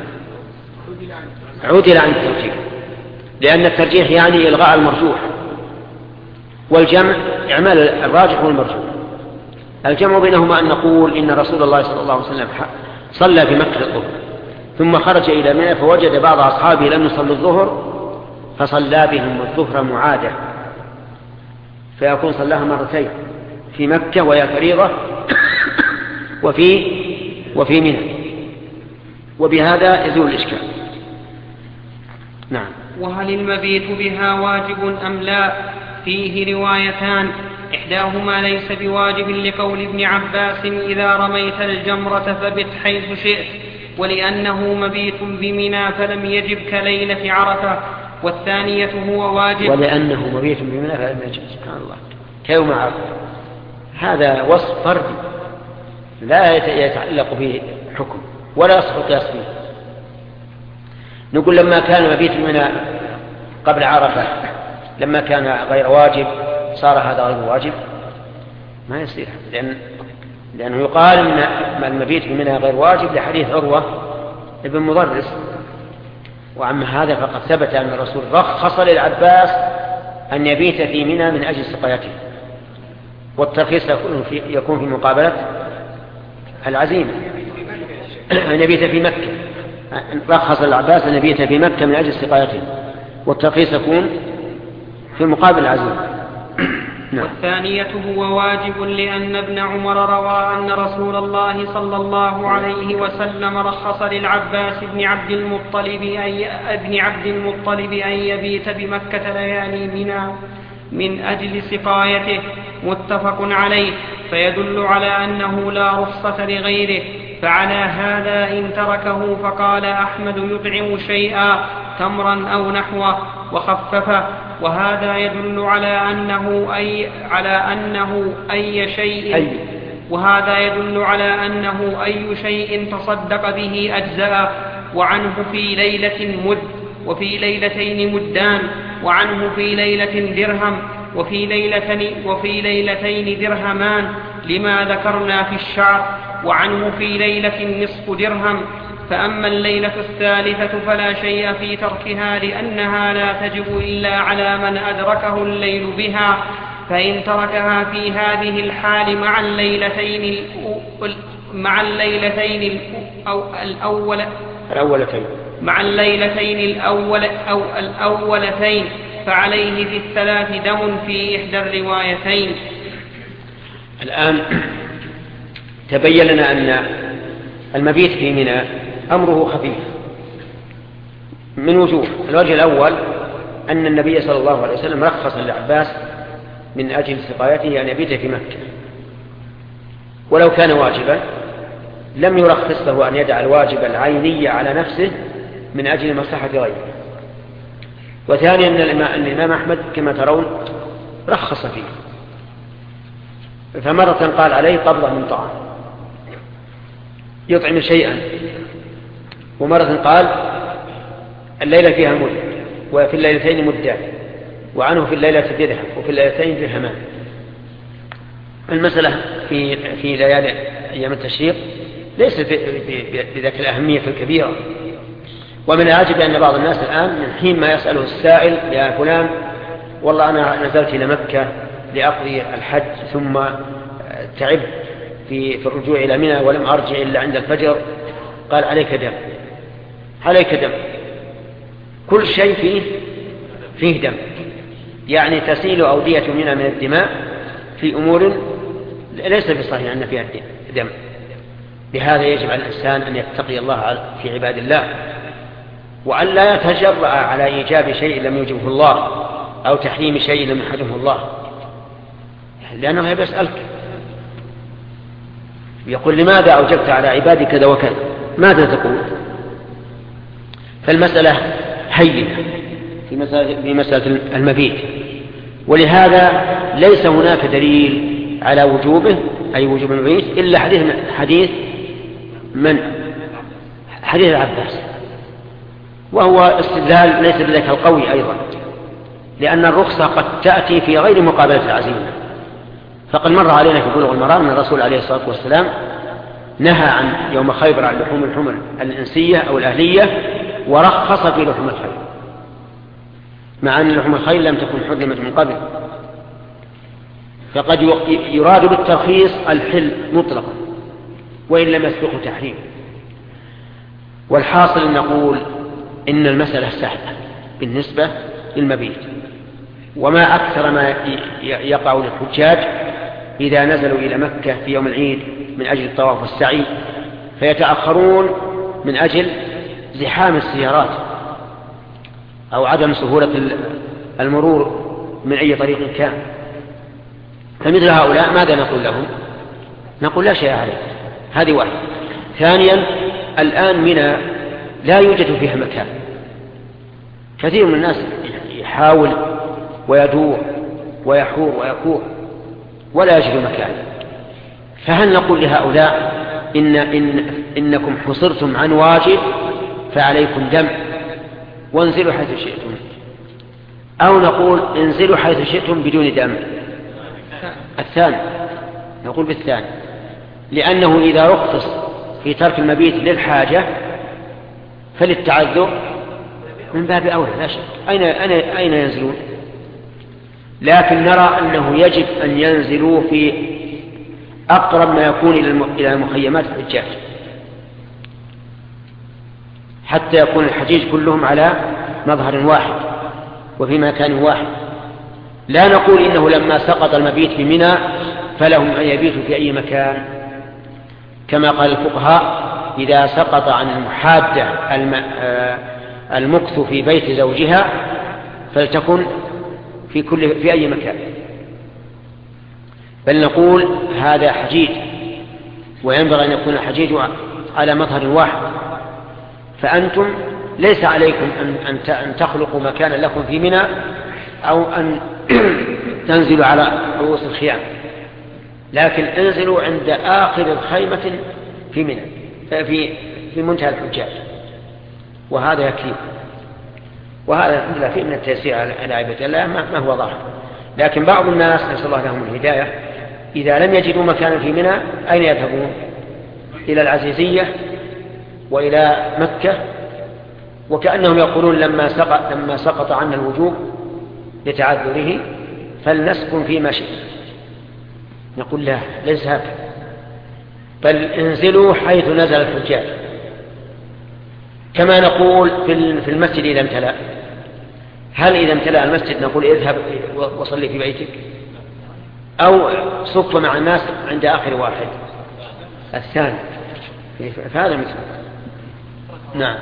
عدل عن الترجيح، لأن الترجيح يعني إلغاء المرجوح، والجمع إعمال الراجح والمرجوح. الجمع بينهما أن نقول إن رسول الله صلى الله عليه وسلم صلى في مكة الظهر ثم خرج إلى منى فوجد بعض أصحابه لم يصلوا الظهر فصلى بهم الظهر معادة، فيكون صلاها مرتين في مكة وهي فريضة وفي وفي منى، وبهذا يزول الإشكال. نعم. وهل المبيت بها واجب أم لا؟ فيه روايتان، إحداهما ليس بواجب لقول ابن عباس إذا رميت الجمرة فبت حيث شئت، ولأنه مبيت بمنى فلم يجب كليلة عرفة، والثانية هو واجب ولأنه مبيت بمنى فلم يجب. سبحان الله، كيوم عرفة. هذا وصف فردي لا يتعلق به حكم ولا يصح القياس فيه. نقول لما كان مبيت بمنى قبل عرفة لما كان غير واجب صار هذا غير واجب، ما يصير، لأن لأنه يقال إن المبيت بمنى غير واجب لحديث عروة ابن مضرس. وعما هذا فقد ثبت أن الرسول رخص للعباس أن يبيت في منى من أجل سقايته، والترخيص يكون في مقابلة العزيمة أن يبيت في مكة. رخص العباس أن يبيت في مكة من أجل سقايته، والترخيص يكون في مقابل العزيمة. والثانية هو واجب لأن ابن عمر روى أن رسول الله صلى الله عليه وسلم رخص للعباس بن عبد المطلب أن ابن عبد المطلب أن يبيت بمكة ليالي منى من أجل سقايته، متفق عليه، فيدل على أنه لا رخصة لغيره. فعلى هذا إن تركه فقال أحمد يطعم شيئا تمرا أو نحوه وخففه، وهذا يدل على أنه أي على أنه أي شيء أي وهذا يدل على أنه أي شيء تصدق به أجزاء، وعنه في ليلة مد وفي ليلتين مدان، وعنه في ليلة درهم وفي ليلتين وفي ليلتين درهمان لما ذكرنا في الشعر، وعنه في ليلة نصف درهم. فأما الليلة الثالثة فلا شيء في تركها لأنها لا تجب إلا على من أدركه الليل بها، فإن تركها في هذه الحال مع الليلتين مع الليلتين الأول الأولتين مع الليلتين الأول أو الأولتين فعليه في الثلاث دم في إحدى الروايتين. الآن تبين لنا أن المبيت في منى أمره خفيف من وجوه. الوجه الأول أن النبي صلى الله عليه وسلم رخص للعباس من أجل سقايته أن يبيت في مكة، ولو كان واجبا لم يرخص له أن يدع الواجب العيني على نفسه من أجل مصلحة غيره. وثانيا أن الإمام أحمد كما ترون رخص فيه، فمرة قال عليه قبضة من طعام يطعم شيئا، ومرة قال الليلة فيها مد وفي الليلتين مدان، وعنه في الليلة درهم وفي الليلتين درهمان. المسألة في في ليالي أيام التشريق ليست بذاك الأهمية الكبيرة. ومن العجب أن بعض الناس الآن من حين ما يسأله السائل يا فلان والله أنا نزلت إلى مكة لأقضي الحج ثم تعبت في في الرجوع إلى منى ولم أرجع إلا عند الفجر، قال عليك دم عليك دم كل شيء فيه فيه دم، يعني تسيل أودية منها من الدماء في أمور ليس بصحيح أن فيها دم. لهذا يجب على الإنسان أن يتقي الله في عباد الله، وأن لا يتجرأ على إيجاب شيء لم يوجبه الله أو تحريم شيء لم يحرمه الله، لأنه يسألك يقول لماذا أوجبت على عبادي كذا وكذا، ماذا تقول؟ فالمسألة هينة في مسألة, في مسألة المبيت، ولهذا ليس هناك دليل على وجوبه أي وجوب المبيت إلا حديث حديث من حديث العباس، وهو استدلال ليس بذلك القوي أيضا، لأن الرخصة قد تأتي في غير مقابلة العزيمة. فقد مر علينا في بلوغ المرام أن الرسول عليه الصلاة والسلام نهى عن يوم خيبر عن لحوم الحمر الإنسية أو الأهلية، ورخص في لحوم الخيل، مع أن لحوم الخيل لم تكن حرمت من قبل. فقد يراد بالترخيص الحل مطلقا وإن لم يسبقه تحريم. والحاصل نقول إن المسألة سهلة بالنسبة للمبيت، وما أكثر ما يقع للحجاج إذا نزلوا إلى مكة في يوم العيد من أجل الطواف والسعي فيتأخرون من أجل زحام السيارات أو عدم سهولة المرور من أي طريق كان. فمثل هؤلاء ماذا نقول لهم؟ نقول لا شيء عليه، هذه واحدة. ثانيا، الآن منى لا يوجد فيها مكان، كثير من الناس يحاول ويدور ويحور ويكوح ولا يجد مكان. فهل نقول لهؤلاء إن إن إنكم حصرتم عن واجب فعليكم دم وانزلوا حيث شئتم، أو نقول انزلوا حيث شئتم بدون دم؟ الثاني، نقول بالثاني، لأنه إذا رخص في ترك المبيت للحاجة فللتعذر من باب أولى لا شك. أين, أين, أين ينزلون؟ لكن نرى أنه يجب أن ينزلوا في أقرب ما يكون إلى مخيمات الحجاج حتى يكون الحجيج كلهم على مظهر واحد وفي مكان واحد. لا نقول إنه لما سقط المبيت في منى فلهم أن يبيتوا في أي مكان، كما قال الفقهاء إذا سقط عن المحادة المكث في بيت زوجها فلتكن في, كل في أي مكان، بل نقول هذا حجيج وينبغي أن يكون الحجيج على مظهر واحد. فأنتم ليس عليكم أن تخلقوا مكانا لكم في منى أو أن تنزلوا على رؤوس الخيام، لكن انزلوا عند آخر الخيمة في منى في في منتهى الحجاج، وهذا يكفي. وهذا لا فيه من التيسير على عبادة الله ما هو ظاهر. لكن بعض الناس نسأل الله لهم الهداية إذا لم يجدوا مكانا في منى أين يذهبون؟ إلى العزيزية وإلى مكة، وكأنهم يقولون لما سقط, لما سقط عنا الوجوب لتعذره فلنسكن فيما شئنا. نقول لا، ليس هكذا، بل انزلوا حيث نزل الحجاج. كما نقول في المسجد إذا امتلأ، هل إذا امتلأ المسجد نقول اذهب وصلي في بيتك، أو صف مع الناس عند آخر واحد؟ الثاني. فهذا مثل نعم.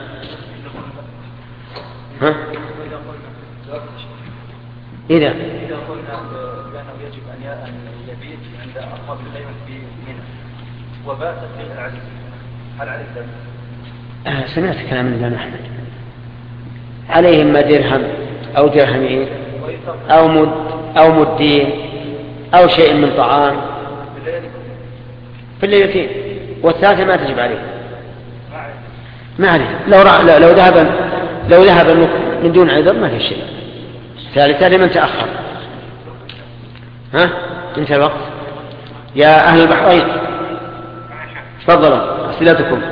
ها؟ إذا إذا قلنا بأنه يجب أن يبيت عند أصحاب الخيمة في منى وبات في العزيز، هل عليه ذلك؟ آه سمعت كلام الإمام أحمد عليه إما درهم أو درهمين أو مد أو مدين أو شيء من طعام في الليلتين، والثالثة ما تجب عليه. ما عليه، لو لو ذهب لو ذهب من دون عذر ما في شيء. ثالثا لمن تأخر. ها انتهى الوقت يا أهل البحرين، تفضلوا أسئلتكم.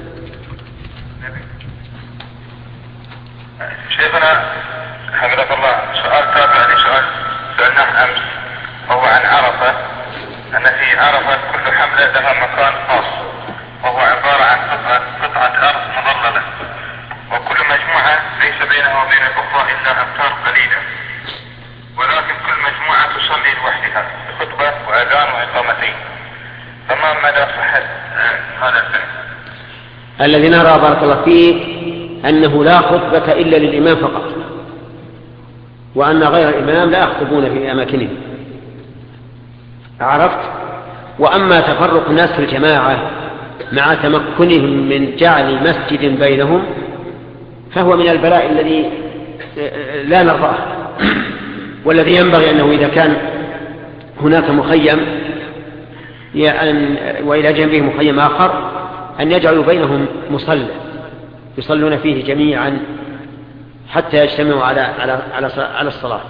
شيخنا حفظك الله، سؤال تابع لسؤال سألناه أمس، وهو عن عرفة، أن في عرفة كل حملة لها مكان خاص، وهو عبارة عن قطعة, قطعة أرض مظللة، وكل مجموعة ليس بينها وبين الأخرى إلا أمتار قليلة، ولكن كل مجموعة تصلي لوحدها بخطبة وأذان وإقامتين، فما مدى صحة هذا الفهم؟ الذي نرى بارك الله فيك أنه لا خطبة إلا للإمام فقط، وأن غير الإمام لا يخطبون في أماكنهم. عرفت؟ وأما تفرق الناس في الجماعة مع تمكنهم من جعل مسجد بينهم فهو من البلاء الذي لا نرضاه، والذي ينبغي أنه إذا كان هناك مخيم وإلى جنبه مخيم آخر أن يجعلوا بينهم مصلى يصلون فيه جميعا حتى يجتمعوا على على على على الصلاة.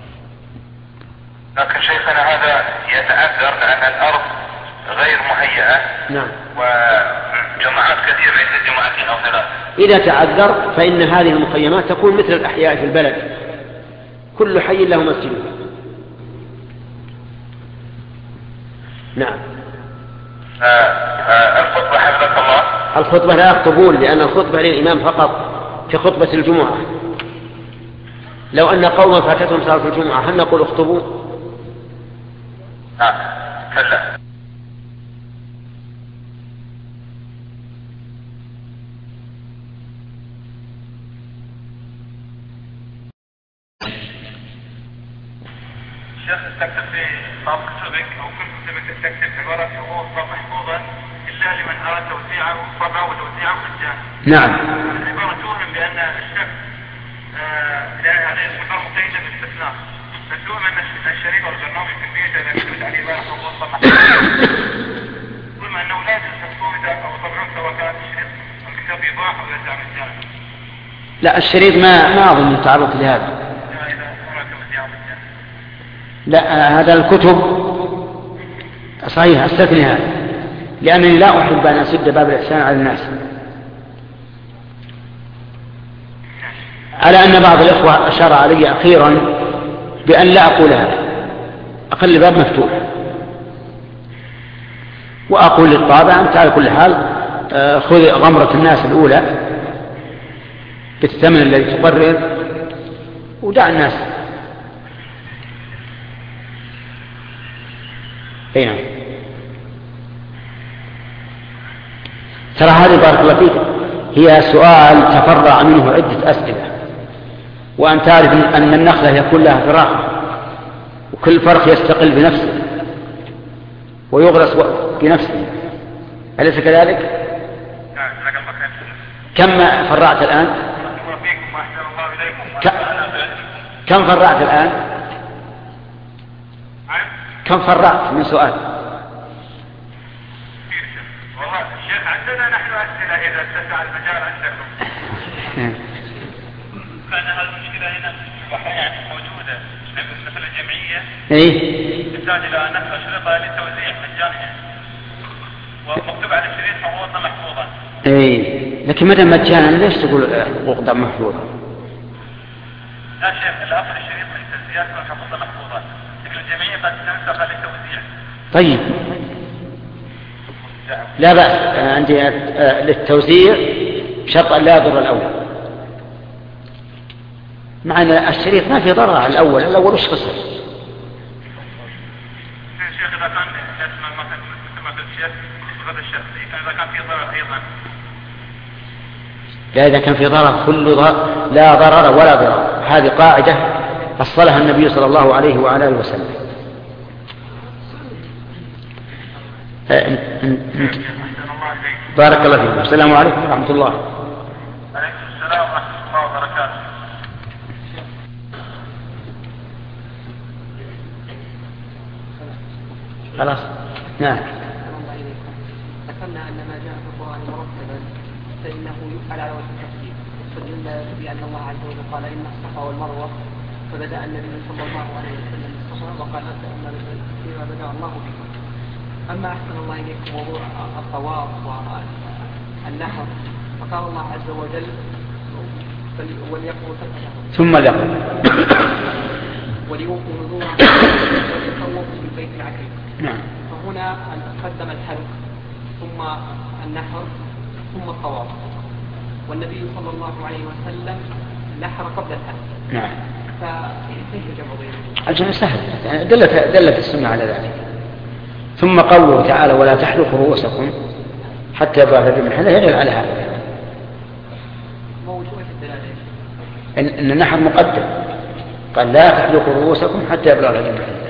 لكن شيخنا هذا يتعذر لأن الأرض غير مهيئة. نعم. وجماعات كثيرة ليست جماعتين أو ثلاث. إذا تعذر فإن هذه المخيمات تكون مثل الأحياء في البلد، كل حي له مسجد. نعم. آه آه الخطبة حفظك الله. الخطبة لا يخطبون، لأن الخطبة للإمام فقط في خطبة الجمعة. لو أن قوما فاتتهم صلاة الجمعة هل نقول اخطبوا؟ نعم. كلا. شيخ تكتب في بعض كتبك أو كنت كتبك تكتب عبارة حقوق محفوظة إلا لمن أراد توسيعه فرع وتوسيعه مجانا. نعم. العبارة توهم بأن الشك لا عليه اسم غير مقيدة بالاستثناء، فتوهم أن الشريك والبرنامج في البيت إذا كتبت عليه عبارة حقوق محفوظة ثم أنه لا يجوز تفصيله أو طبعه سواء كان الشريك الكتاب يباح أو يدعم مجانا. لا الشريط ما ما أظن متعرض لهذا. لا هذا الكتب صحيح استثني هذا، لأنني لا أحب أن أسد باب الإحسان على الناس، على أن بعض الإخوة أشار علي أخيرا بأن لا أقول هذا، أخلي الباب مفتوح وأقول للطابع أنت على كل حال خذ غمرة الناس الأولى بالثمن الذي تقرر ودع الناس. أي نعم. ترى هذه بارك الله فيك هي سؤال تفرع منه عدة أسئلة، وأن تعرف أن النخلة يكون لها فراخ وكل فرخ يستقل بنفسه ويغرس بنفسه، أليس كذلك؟ كم فرعت الآن؟ كم فرعت الآن؟ كم فرعت من سؤال؟ والله الشيخ عندنا نحن أسئلة إذا اتسع المجال عندكم. كان هالمشكلة هنا يعني موجودة مثل الجمعية. إيه. تحتاج إلى نحو أشرطة للتوزيع مجانيا. ومكتوب على الشريط حقوقنا محفوظة. إيه. لكن مدى مجانا ليش تقول حقوقنا محفوظة؟ لا شيخ الأصل الشريط من تسجيلات حقوقنا محفوظة. الجمعية قد تنسخ للتوزيع. طيب لا بأس، عندي للتوزيع شرط أن لا يضر الأول، مع أن الشريط ما في ضرر على الأول، الأول وش خسر؟ شيخ إذا كان اسمه مثل ما قلت شيخ صفة الشخصي إذا كان في ضرر أيضا. لا إذا كان في ضرر كل ضرر لا ضرر ولا ضرر، هذه قاعدة فصلها النبي صلى الله عليه وعلى آله وسلم. بارك الله فيكم. السلام عليكم ورحمة الله. عليكم السلام ورحمة الله وبركاته. خلاص. نعم. ذكرنا أن ما جاء في القرآن مرتبا فإنه يفعل على وجه التفصيل، واستدل بأن الله عز وجل قال إن الصفا والمروة، فبدأ النبي صلى الله عليه وسلم بالصفا وقال أنت أما فيما بدأ الله بكم. أما أحسن الله إليكم موضوع الطواف والنحر فقال الله عز وجل وليقضوا تفثهم ثم لقوا وليوفوا نذورهم وليطوفوا بالبيت العتيق. نعم. فهنا قدم الحلق ثم النحر ثم الطواف، والنبي صلى الله عليه وسلم النحر قبل الحلق. نعم. فكيف جمع بينهم؟ الجمع سهل، يعني دلت دلت السنة على ذلك. ثم قوله تعالى ولا تحلقوا رؤوسكم حتى يبلغ الهدي محله يدل على هذا. موجودة الدلالة إن, إن النحر مقدم، قال لا تحلقوا رؤوسكم حتى يبلغ الهدي محله.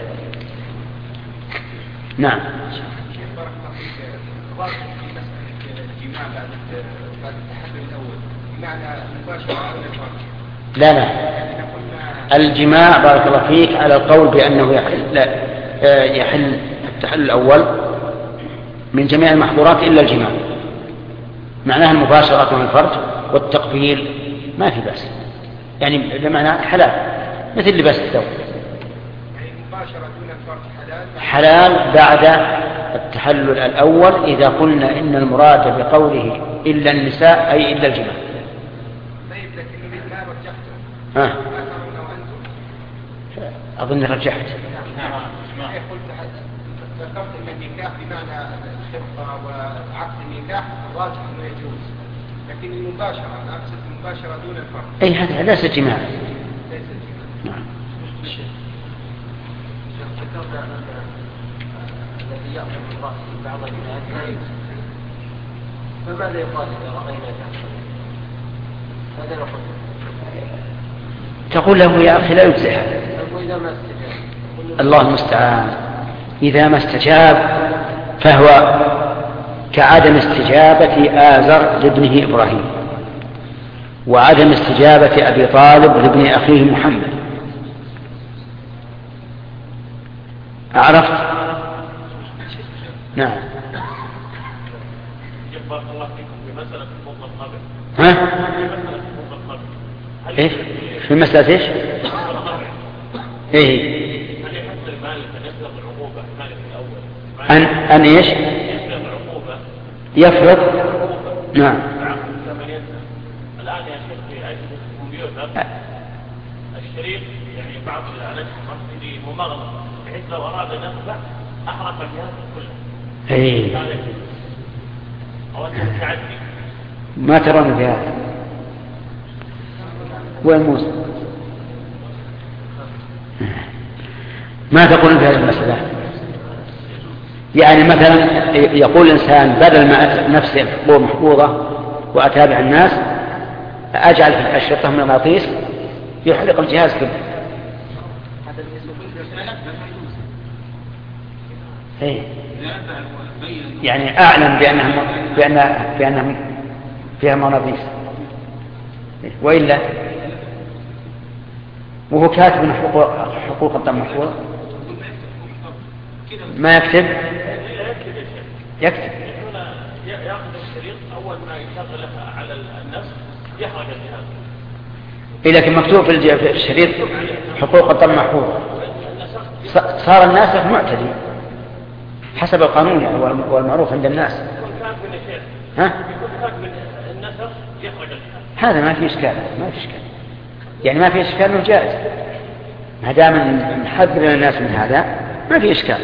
نعم. بارك الله فيك. واضح في مسألة الجماع بعد بعد التحلل الأول بمعنى مباشرة أو الفرج. لا لا. الجماع بارك الله فيك على القول بأنه يحل, يحل التحلل الأول من جميع المحظورات إلا الجماع، معناها المباشرة من الفرج والتقبيل ما في بأس، يعني بمعنى حلال مثل لباس الثوب. يعني مباشرة دون الفرج حلال. حلال بعد التحلل الأول إذا قلنا إن المراد بقوله إلا النساء أي إلا الجماع. طيب لكن ما رجحته. ها. أظن رجحت. قلت ذكرت أن النكاح بمعنى الخطة وعقد النكاح الراجح أنه يجوز، لكن المباشرة أنا أقصد المباشرة دون الفرق. أي هذا ليس جماع. ليس جماع. نعم. ذكرنا أن الذي يأخذ الرأس بعض الناس لا يجوز، فماذا يقال إذا رأينا تحصل؟ هذا نقول. تقول له يا أخي لا يجزئ هذا. وإذا ما استجاب الله المستعان. إذا ما استجاب فهو كعدم استجابة آزر لابنه إبراهيم وعدم استجابة أبي طالب لابن أخيه محمد. أعرفت؟ نعم. بارك الله فيكم في مسألة حقوق القبر. ها؟ في مسألة حقوق القبر. إيش؟ في مسألة إيش؟ إيه؟ هل يحصل المالك أن يسلب العقوبة المالك الأول؟ أن أن إيش؟ يسلب العقوبة. يفرض. نعم. الآن يا شيخ في أجهزة الكمبيوتر الشريط يعني بعض الأنشطة اللي ممغنط بحيث لو أراد أن يطبع أحرق الجهاز كله. إيه. أو أنت تعدي. ما ترون في هذا؟ وين موسى؟ ما تقول في هذه المسألة؟ يعني مثلا يقول الإنسان بدل ما نفسي حقوق محفوظة وأتابع الناس أجعل في الأشرطة مغناطيس يحرق الجهاز كله. إيه؟ يعني أعلم بأنها بأن بأنها فيها مغناطيس وإلا وهو كاتب حقوق حقوق الطم محفوظة ما يكتب يكتب يأخذ الشريط أول ما يشغلها على النفس يحرق الجهاز. إيه لكن مكتوب في الشريط حقوق الطم محفوظة صار الناس معتدي حسب القانون يعني والمعروف عند الناس. ها؟ هذا ما في إشكال ما في إشكال يعني ما في إشكال إنه جائز ما دام نحذر الناس من هذا ما في إشكال.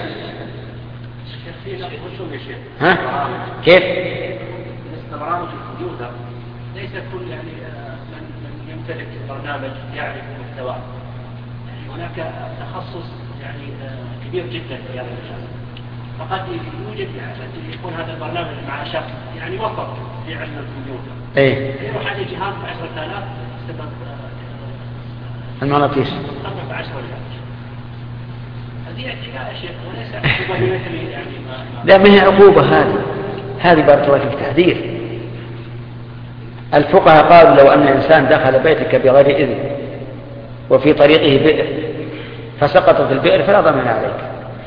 ها؟ كيف؟ الاستمرار في الكمبيوتر ليس كل يعني من, من يمتلك برنامج يعرف محتواه يعني هناك تخصص يعني كبير جدا في هذا المجال فقد يوجد يعني يكون هذا البرنامج مع شخص يعني وسط في علم الكمبيوتر. ايه. يروح على جهاز ب عشرة آلاف سبب المغناطيس. ب عشرة آلاف. هذه اعتداء يا شيخ وليس عقوبة بمثل يعني ما لا ما هي عقوبة هذه هذه بارك الله فيك تحذير. الفقهاء قالوا لو أن الإنسان دخل بيتك بغير إذن وفي طريقه بئر فسقط في البئر فلا ضمان عليك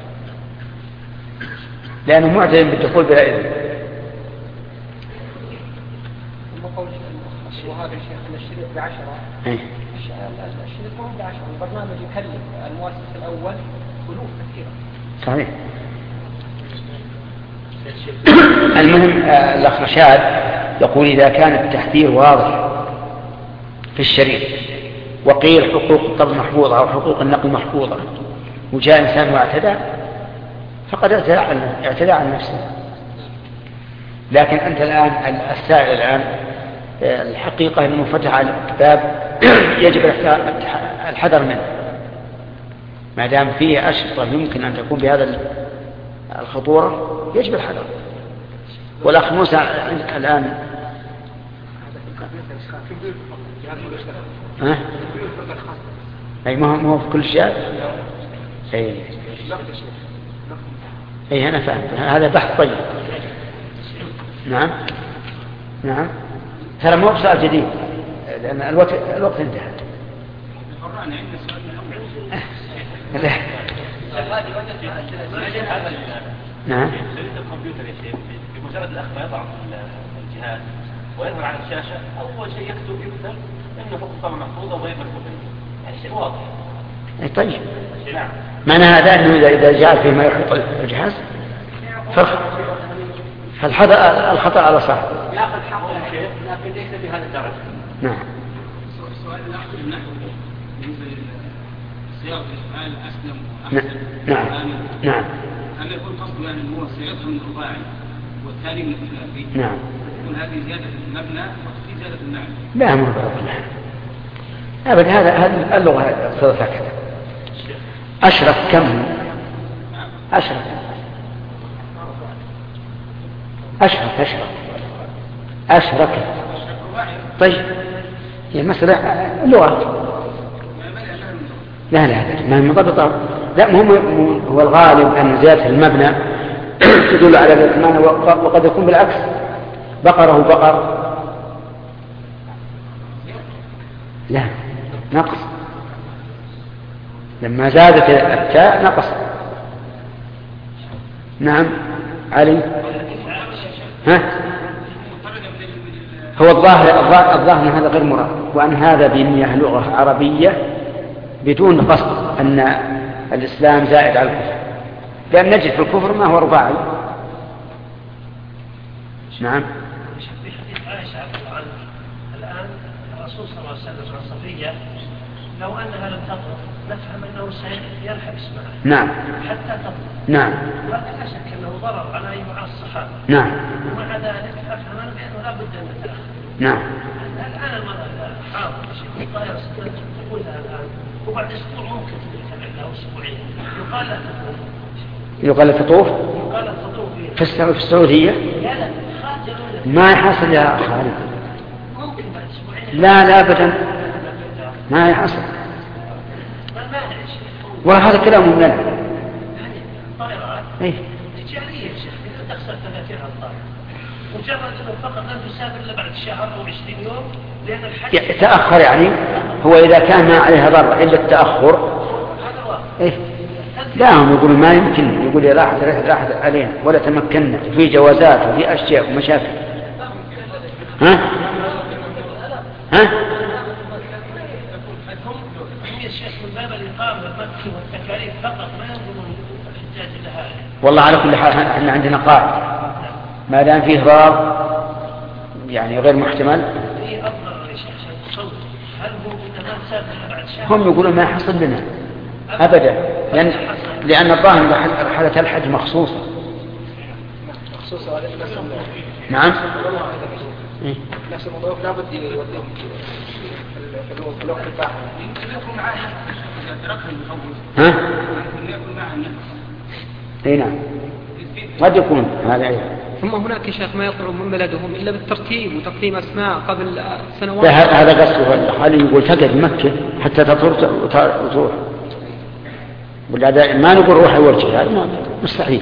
لأنه معتدل بالدخول بلا إذن. وهذا الشيخ أن الشريط بعشرة الشريط ما هو بعشرة البرنامج يكلف المؤسس الأول ألوف كثيرة. صحيح. المهم الأخ رشاد يقول إذا كان التحذير واضح في الشريط وقيل حقوق الطبع محفوظة أو حقوق النقل محفوظة وجاء إنسان واعتدى فقد اعتدى عن نفسه. لكن أنت الآن السائل الآن الحقيقة أنه فتح على الباب يجب الحذر منه، ما دام فيه أشرطة يمكن أن تكون بهذا الخطورة يجب الحذر. والأخ موسى الآن ها؟ أي ما هو في كل شيء. أي أي أنا فاهم، هذا بحث طيب. نعم نعم، ترى مو بسؤال جديد لأن الوقت الوقت انتهى. نعم. الكمبيوتر يا شيخ بمجرد الأخ ما يضع الجهاز ويظهر على الشاشة أول شيء يكتب يكتب إنه فوق طبعا محفوظة وغير مكتوب، يعني شيء واضح. أي طيب. نعم. معنى هذا أنه إذا إذا جاء فيما يخطئ الجهاز فالخطأ الخطأ على صاحبه. يأخذ حقه يا شيخ لكن ليس بهذا الدرجة. نعم. السؤال الأخير النحو بالنسبة للصياغة الأفعال أسلم وأحسن. نعم. نعم. هل يكون قصده يعني هو صياغته من الرباعي والثاني من الثلاثي؟ نعم. يكون هذه زيادة المبنى وفي زيادة النعم؟ لا مو بالله. أبدا هذا هذه اللغة صارت هكذا. أشرف كم؟ أشرف. أشرف أشرف. أشرك. طيب. هي مسألة اللغة. لا لا ما هي مضبطة. لا مهم هو الغالب أن زيادة المبنى تدل على الإتمام وقد يكون بالعكس. بقره بقر. لا نقص. لما زادت التاء نقص. نعم علي. ها؟ هو الظاهر الظاهر أن هذا غير مراد وأن هذا بنية لغة عربية بدون قصد أن الإسلام زائد على الكفر، لأن نجد في الكفر ما هو رباعي. نعم. في حديث عائشة رضي الله عنها الآن الرسول صلى الله عليه وسلم عن صفية لو أنها لم تطرق نفهم أنه سيلحق اسمها. نعم. حتى تطرق. نعم. ولكن لا شك أنه ضرر على أي معاص الصحابة. نعم. ومع ذلك أفهم أنا بأنه لا بد أن نتأخر. نعم. الآن المرأة حاضر في القاهرة تقول لها الآن وبعد أسبوع ممكن تتابع له أسبوعين يقال لا تطوف. يقال لا تطوف. يقال لا تطوف في السعودية. لا لا ما يحصل يا خالد. ممكن بعد أسبوعين. لا لا أبدا ما يحصل. وهذا كلام ممنع. طائرات إيه. تجارية يا شيخ إذا تخسر تذاكر على الطائرة مجرد أنه فقط لن تسافر إلا بعد شهر أو عشرين يوم لأن الحج تأخر يعني هو إذا كان ما عليها ضرر إلا التأخر. هذا واضح. إيه. لا هم يقول ما يمكن يقول يا راحت راحت علينا ولا تمكنا في جوازات وفي أشياء ومشاكل. ها؟ ها؟ والتكاليف فقط ما ينظرون الحجاج لها. والله على كل حال احنا عندنا قاعدة ما دام فيه ضرر يعني غير محتمل. ايه افضل يا شيخ هل هو ما تسافر بعد شهر؟ هم يقولون ما يحصل لنا ابدا لان لان الظاهر رحلة الحج مخصوصة. مخصوصة نعم. نفس الموضوع لا بد يوديهم في الوقت الباحث. ها؟ اي نعم قد يكون هذا أيضا. ثم هناك يا شيخ ما يطلعون من بلدهم الا بالترتيب وتقديم اسماء قبل سنوات. هذا قصده حالي يقول تقعد مكة حتى تطور وتروح ما نقول روح اول شيء هذا مستحيل.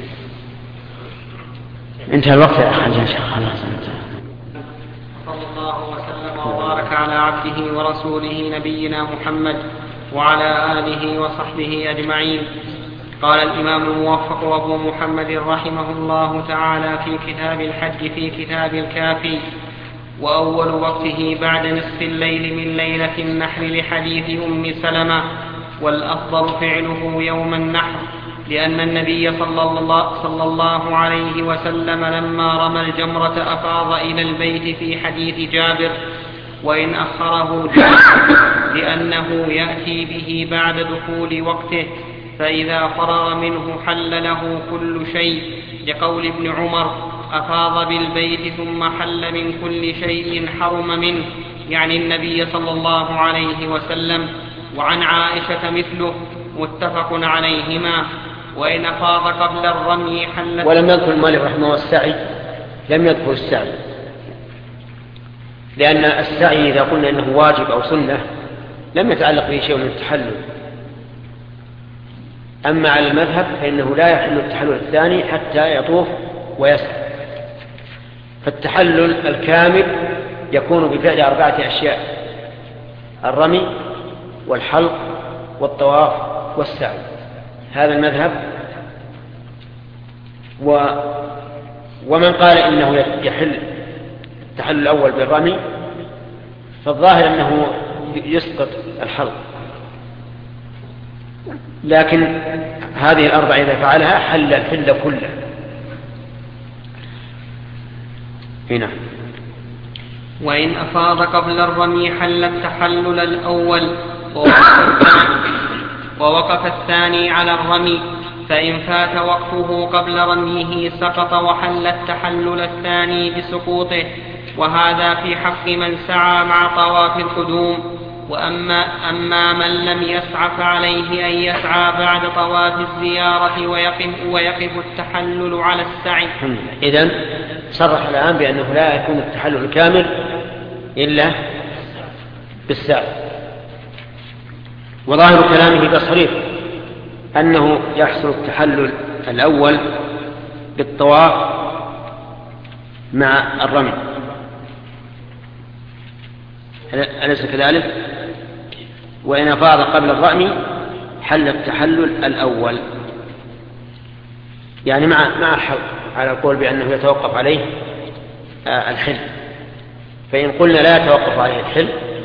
انتهى الوقت يا اخي يا شيخ خلاص. صلى الله وسلم وبارك على عبده ورسوله نبينا محمد وعلى آله وصحبه أجمعين. قال الإمام الموفق أبو محمد رحمه الله تعالى في كتاب الحج في كتاب الكافي: وأول وقته بعد نصف الليل من ليلة النحر لحديث أم سلمة، والأفضل فعله يوم النحر، لأن النبي صلى الله, صلى الله عليه وسلم لما رمى الجمرة أفاض إلى البيت في حديث جابر، وإن أخره جاء لأنه يأتي به بعد دخول وقته، فإذا فرغ منه حل له كل شيء، لقول ابن عمر: أفاض بالبيت ثم حل من كل شيء حرم منه، يعني النبي صلى الله عليه وسلم، وعن عائشة مثله، متفق عليهما. وإن أفاض قبل الرمي حلت. ولم يذكر المؤلف رحمه الله السعي، لم يذكر السعي، لأن السعي إذا قلنا إنه واجب أو سنة لم يتعلق به شيء من التحلل. أما على المذهب فإنه لا يحل التحلل الثاني حتى يطوف ويسعى. فالتحلل الكامل يكون بفعل أربعة أشياء: الرمي والحلق والطواف والسعي. هذا المذهب. و ومن قال إنه يحل التحلل الأول بالرمي فالظاهر أنه يسقط الحلق، لكن هذه الأربعة إذا فعلها حل الحل كله. هنا وإن أفاض قبل الرمي حل التحلل الأول ووقف الثاني على الرمي، فإن فات وقفه قبل رميه سقط وحل التحلل الثاني بسقوطه. وهذا في حق من سعى مع طواف القدوم. وأما أما من لم يسع فعليه أن يسعى بعد طواف الزيارة ويقف, ويقف التحلل على السعي. إذن صرح الآن بأنه لا يكون التحلل كامل إلا بالسعي. وظاهر كلامه تصريح أنه يحصل التحلل الأول بالطواف مع الرمي، أليس كذلك؟ وإن أفاض قبل الرمي حل التحلل الأول، يعني مع مع الحلق، على القول بأنه يتوقف عليه الحل. فإن قلنا لا يتوقف عليه الحل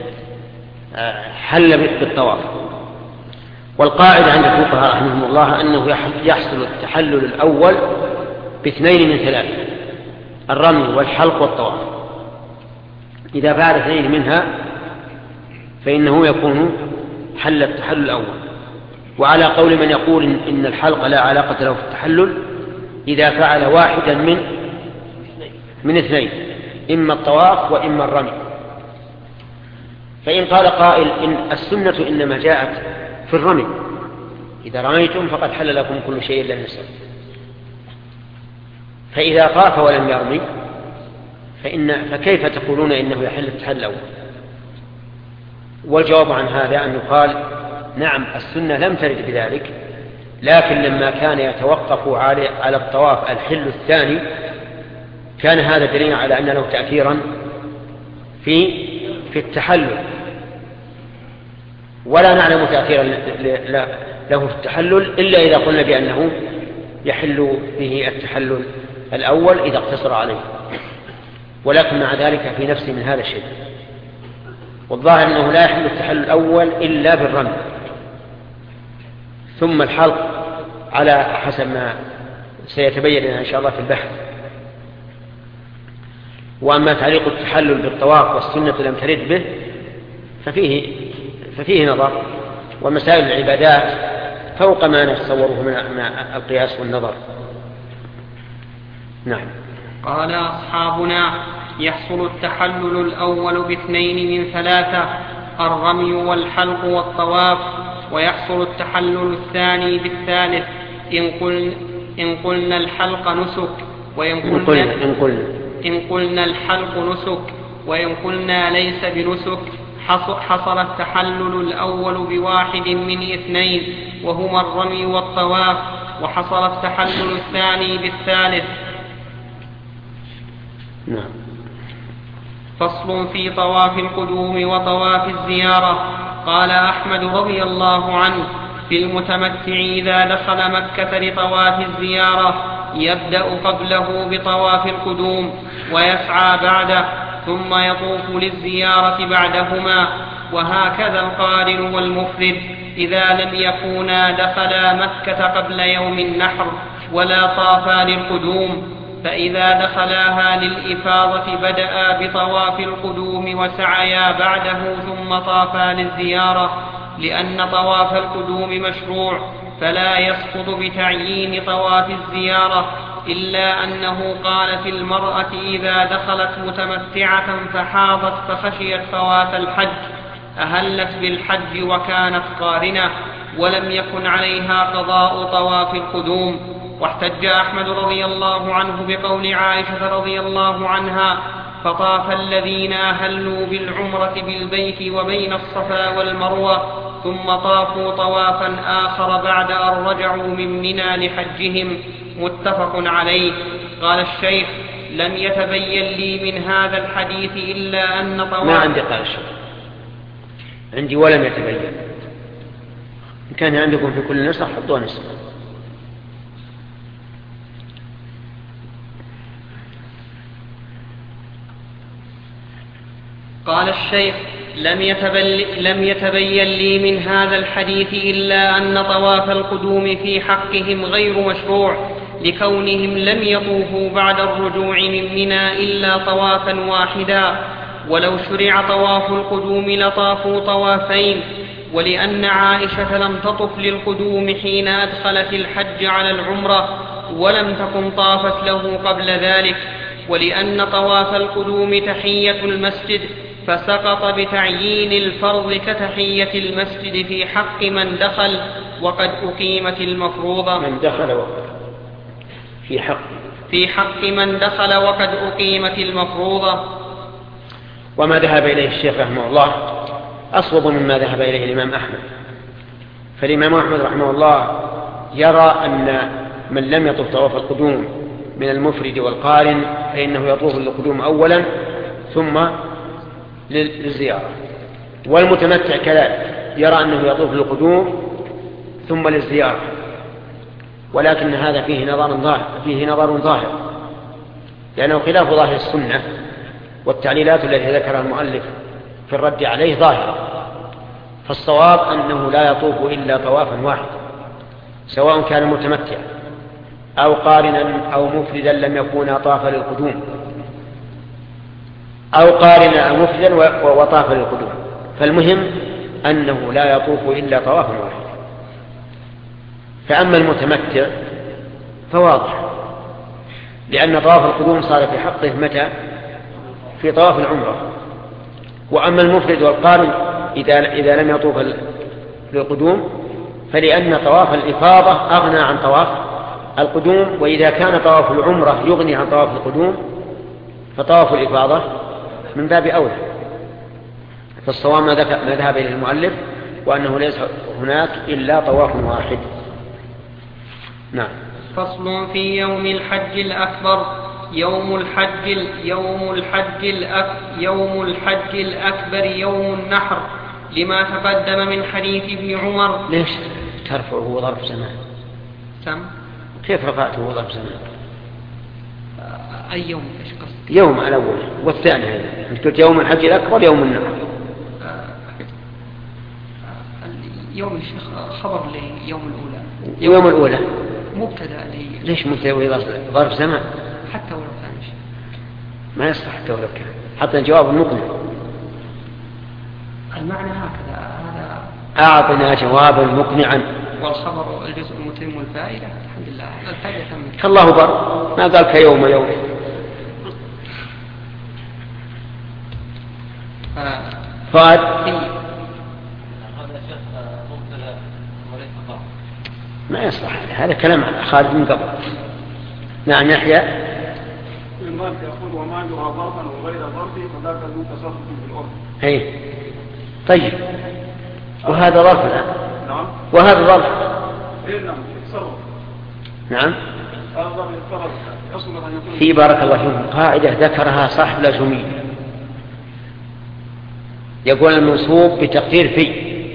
حل بالطواف. والقاعدة عند الفقهاء رحمهم الله أنه يحصل التحلل الأول باثنين من ثلاثة: الرمي والحلق والطواف. إذا فعل اثنين منها فإنه يكون حل التحلل الأول. وعلى قول من يقول إن الحلق لا علاقة له في التحلل إذا فعل واحدا من من اثنين، إما الطواف وإما الرمي. فإن قال قائل إن السنة إنما جاءت في الرمي، إذا رميتم فقد حل لكم كل شيء إلا النساء، فإذا طاف ولم يرمي فإن فكيف تقولون إنه يحل التحلل الأول؟ والجواب عن هذا أن يقال نعم السنة لم ترد بذلك، لكن لما كان يتوقف على على الطواف الحل الثاني كان هذا دليل على أن له تأثيرا في في التحلل، ولا نعلم تأثيرا له في التحلل إلا إذا قلنا بأنه يحل به التحلل الأول إذا اقتصر عليه، ولكن مع ذلك في نفسه من هذا الشيء. والظاهر أنه لا يحل التحلل الأول إلا بالرمي، ثم الحلق على حسب ما سيتبين لنا إن شاء الله في البحث. وأما تعليق التحلل بالطواف والسنة لم ترد به ففيه, ففيه نظر، ومسائل العبادات فوق ما نتصوره من القياس والنظر. نعم. قال أصحابنا: يحصل التحلل الأول باثنين من ثلاثة: الرمي والحلق والطواف. ويحصل التحلل الثاني بالثالث إن قلنا, إن قلنا الحلق نسك، وإن قلنا, إن قلنا, إن قلنا الحلق نسك، وإن قلنا ليس بنسك. حصل التحلل الأول بواحد من اثنين وهما الرمي والطواف، وحصل التحلل الثاني بالثالث. نعم. فصل في طواف القدوم وطواف الزيارة. قال أحمد رضي الله عنه: في المتمتع إذا دخل مكة لطواف الزيارة يبدأ قبله بطواف القدوم ويسعى بعده، ثم يطوف للزيارة بعدهما. وهكذا القارن والمفرد إذا لم يكونا دخلا مكة قبل يوم النحر ولا طافا للقدوم، فإذا دخلاها للإفاضة بدأ بطواف القدوم وسعيا بعده ثم طافا للزيارة، لأن طواف القدوم مشروع فلا يسقط بتعيين طواف الزيارة، إلا أنه قال في المرأة إذا دخلت متمتعة فحاضت فخشيت فوات الحج أهلت بالحج وكانت قارنة ولم يكن عليها قضاء طواف القدوم. واحتج أحمد رضي الله عنه بقول عائشة رضي الله عنها فطاف الذين أهلوا بالعمرة بالبيت وبين الصفا والمروة ثم طافوا طوافا آخر بعد أن رجعوا من منى لحجهم متفق عليه. قال الشيخ لم يتبين لي من هذا الحديث إلا أن طواف ما عندي قال الشيخ عندي ولم يتبين. إن كان عندكم في كل نسخ حطوها نسخ. قال الشيخ لم يتبين, لم يتبين لي من هذا الحديث إلا أن طواف القدوم في حقهم غير مشروع لكونهم لم يطوفوا بعد الرجوع من منى إلا طوافا واحدا، ولو شرع طواف القدوم لطافوا طوافين، ولأن عائشة لم تطف للقدوم حين أدخلت الحج على العمرة ولم تكن طافت له قبل ذلك، ولأن طواف القدوم تحية المسجد فسقط بتعيين الفرض كتحية المسجد في حق من دخل وقد أقيمت المفروضة. من دخل وقد في حق في حق من دخل وقد أقيمت المفروضة. وما ذهب إليه الشيخ رحمه الله أصوب مما ذهب إليه الإمام أحمد. فالإمام أحمد رحمه الله يرى أن من لم يطف طواف القدوم من المفرد والقارن فإنه يطوف القدوم أولا ثم للزيارة، والمتمتع كذلك يرى أنه يطوف القدوم ثم للزيارة، ولكن هذا فيه نظر ظاهر فيه نظر ظاهر لأنه خلاف ظاهر السنة، والتعليلات التي ذكرها المؤلف في الرد عليه ظاهرة. فالصواب أنه لا يطوف إلا طوافا واحدا سواء كان متمتعا أو قارنا أو مفردا لم يكون طاف للقدوم، أو قارنا أو مفردا وطاف للقدوم، فالمهم أنه لا يطوف إلا طوافا واحدا. فأما المتمتع فواضح لأن طواف القدوم صار في حقه متى؟ في طواف العمرة. وأما المفرد والقارن إذا, إذا لم يطوف للقدوم فلأن طواف الإفاضة أغنى عن طواف القدوم، وإذا كان طواف العمرة يغني عن طواف القدوم فطواف الإفاضة من باب أولى. فالصواب ما ذهب إليه المؤلف وأنه ليس هناك إلا طواف واحد. نعم. فصل في يوم الحج الأكبر. يوم الحج يوم الحج الأكبر يوم الحج الأكبر يوم النحر لما تقدم من حديث ابن عمر. ليش ترفعه ظرف زمان؟ سم كيف رفعته ظرف زمان؟ أي يوم إيش قصدك؟ يوم على أول والثاني هذا أنت قلت يوم الحج الأكبر يوم النحر. يوم الشيخ خبر ليوم الأولى. يوم, يوم الأولى مبتدأ لي. ليش مبتدأ ظرف زمان؟ حتى ولو كان شيء ما يصح حتى ولو كان، حتى الجواب المقنع. المعنى هكذا. هذا أعطنا جوابا مقنعا. والخبر الجزء المتم والفائدة الحمد لله الفائدة تمت. الله بر ما قال كيوم يوم. فؤاد ما يصلح هذا كلام خارج من قبل. نعم يحيى. المال يقول وما يرى ظرفا وغير ظرفه فذاك ذو تصرف في الأرض. اي طيب وهذا ظرف الآن. نعم. وهذا ظرف. اي نعم يتصرف. نعم. هذا ظرف يتصرف يصلح أن يكون. في بارك الله فيكم قاعدة ذكرها صاحب الأجرومية يقول المنصوب بتقدير في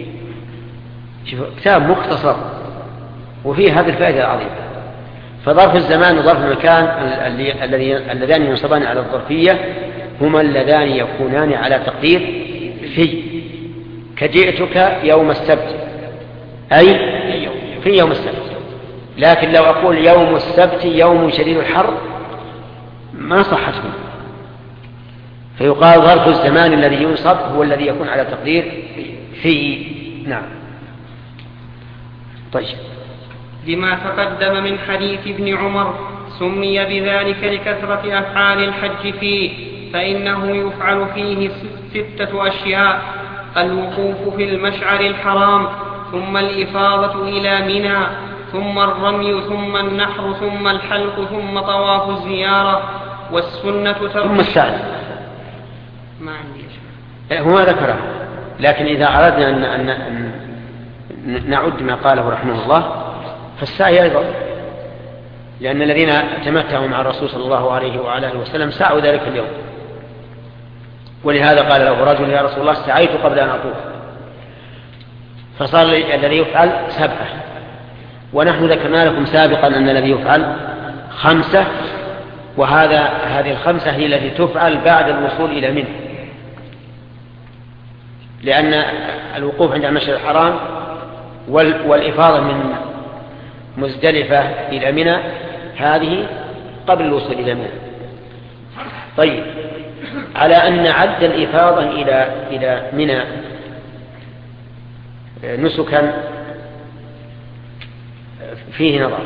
كتاب مختصر وفيه هذه الفائدة العظيمة. فظرف الزمان وظرف المكان اللذان ينصبان على الظرفية هما اللذان يكونان على تقدير في. كجئتك يوم السبت أي في يوم السبت، لكن لو أقول يوم السبت يوم شديد الحر ما صحته، فيقال ظرف الزمان الذي ينصب هو الذي يكون على تقدير في. نعم. طيب. لما تقدم من حديث ابن عمر سمي بذلك لكثرة أفعال الحج فيه، فإنه يفعل فيه ستة أشياء: الوقوف في المشعر الحرام، ثم الإفاضة إلى منى، ثم الرمي، ثم النحر، ثم الحلق، ثم طواف الزيارة. والسنة ترك ثم السعي. ما عندي هو ذكره، لكن إذا أردنا أن, أن, أن نعد ما قاله رحمه الله فالسعي أيضا، لأن الذين تمتعوا مع الرسول صلى الله عليه وعلى آله وسلم سعوا ذلك اليوم. ولهذا قال له رجل: يا رسول الله سعيت قبل أن أطوف. فصار الذي يفعل سبعة، ونحن ذكرنا لكم سابقا أن الذي يفعل خمسة، وهذا هذه الخمسة هي التي تفعل بعد الوصول إلى منى، لأن الوقوف عند المشعر الحرام والإفاضة من مزدلفة إلى منى هذه قبل الوصول إلى منى. طيب، على أن عد الإفاضة إلى إلى منى نسكا فيه نظر،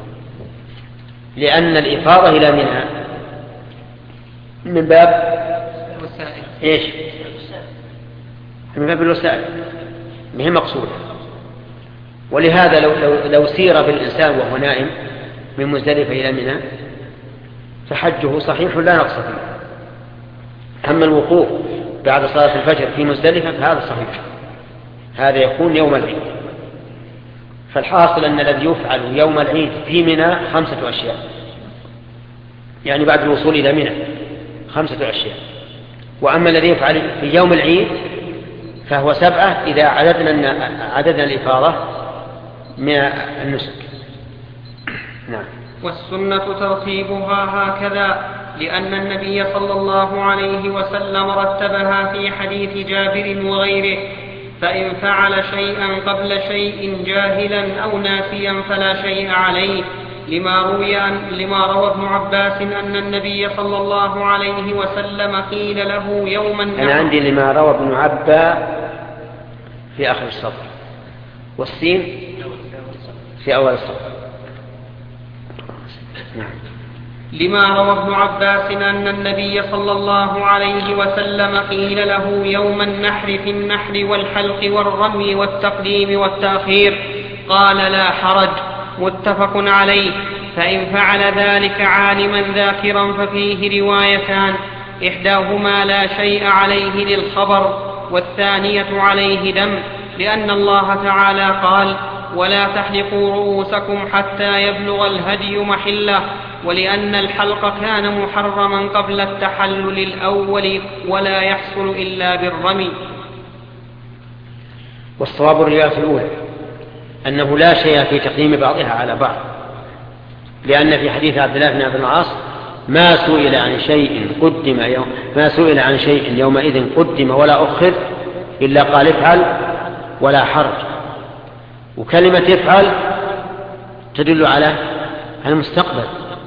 لأن الإفاضة إلى منى من باب إيش؟ من باب الوسائل، ما هي مقصودة. ولهذا لو, لو, لو سير بالإنسان وهو نائم من مزدلفة إلى منى فحجه صحيح لا نقص فيه. أما الوقوف بعد صلاة الفجر في مزدلفة فهذا صحيح، هذا يكون يوم العيد. فالحاصل أن الذي يفعل يوم العيد في منى خمسة أشياء، يعني بعد الوصول إلى منى خمسة أشياء. وأما الذي يفعل في يوم العيد فهو سبعة إذا عددنا, عددنا الإفاضة من النسك. نعم. والسنة ترتيبها هكذا، لأن النبي صلى الله عليه وسلم رتبها في حديث جابر وغيره: فإن فعل شيئا قبل شيء جاهلا أو ناسيا فلا شيء عليه، لما روي لما روى ابن عباس أن النبي صلى الله عليه وسلم قيل له يوما. أنا عندي لما روى ابن عباس في آخر السطر، والسين في أول السطر. نعم. لما روى ابن عباس أن النبي صلى الله عليه وسلم قيل له يوم النحر في النحر والحلق والرمي والتقديم والتأخير، قال: لا حرج، متفق عليه. فإن فعل ذلك عالما ذاكرا ففيه روايتان: إحداهما لا شيء عليه للخبر، والثانية عليه دم، لأن الله تعالى قال: ولا تحلقوا رؤوسكم حتى يبلغ الهدي محله، ولأن الحلق كان محرما قبل التحلل الأول ولا يحصل إلا بالرمي. والصواب الرواية الأولى أنه لا شيء في تقديم بعضها على بعض، لأن في حديث عبد الله بن عبد العاص: ما سئل عن شيء قدم يوم ما سئل عن شيء يومئذ قدم ولا أخر إلا قال: افعل ولا حرج. وكلمة افعل تدل على المستقبل،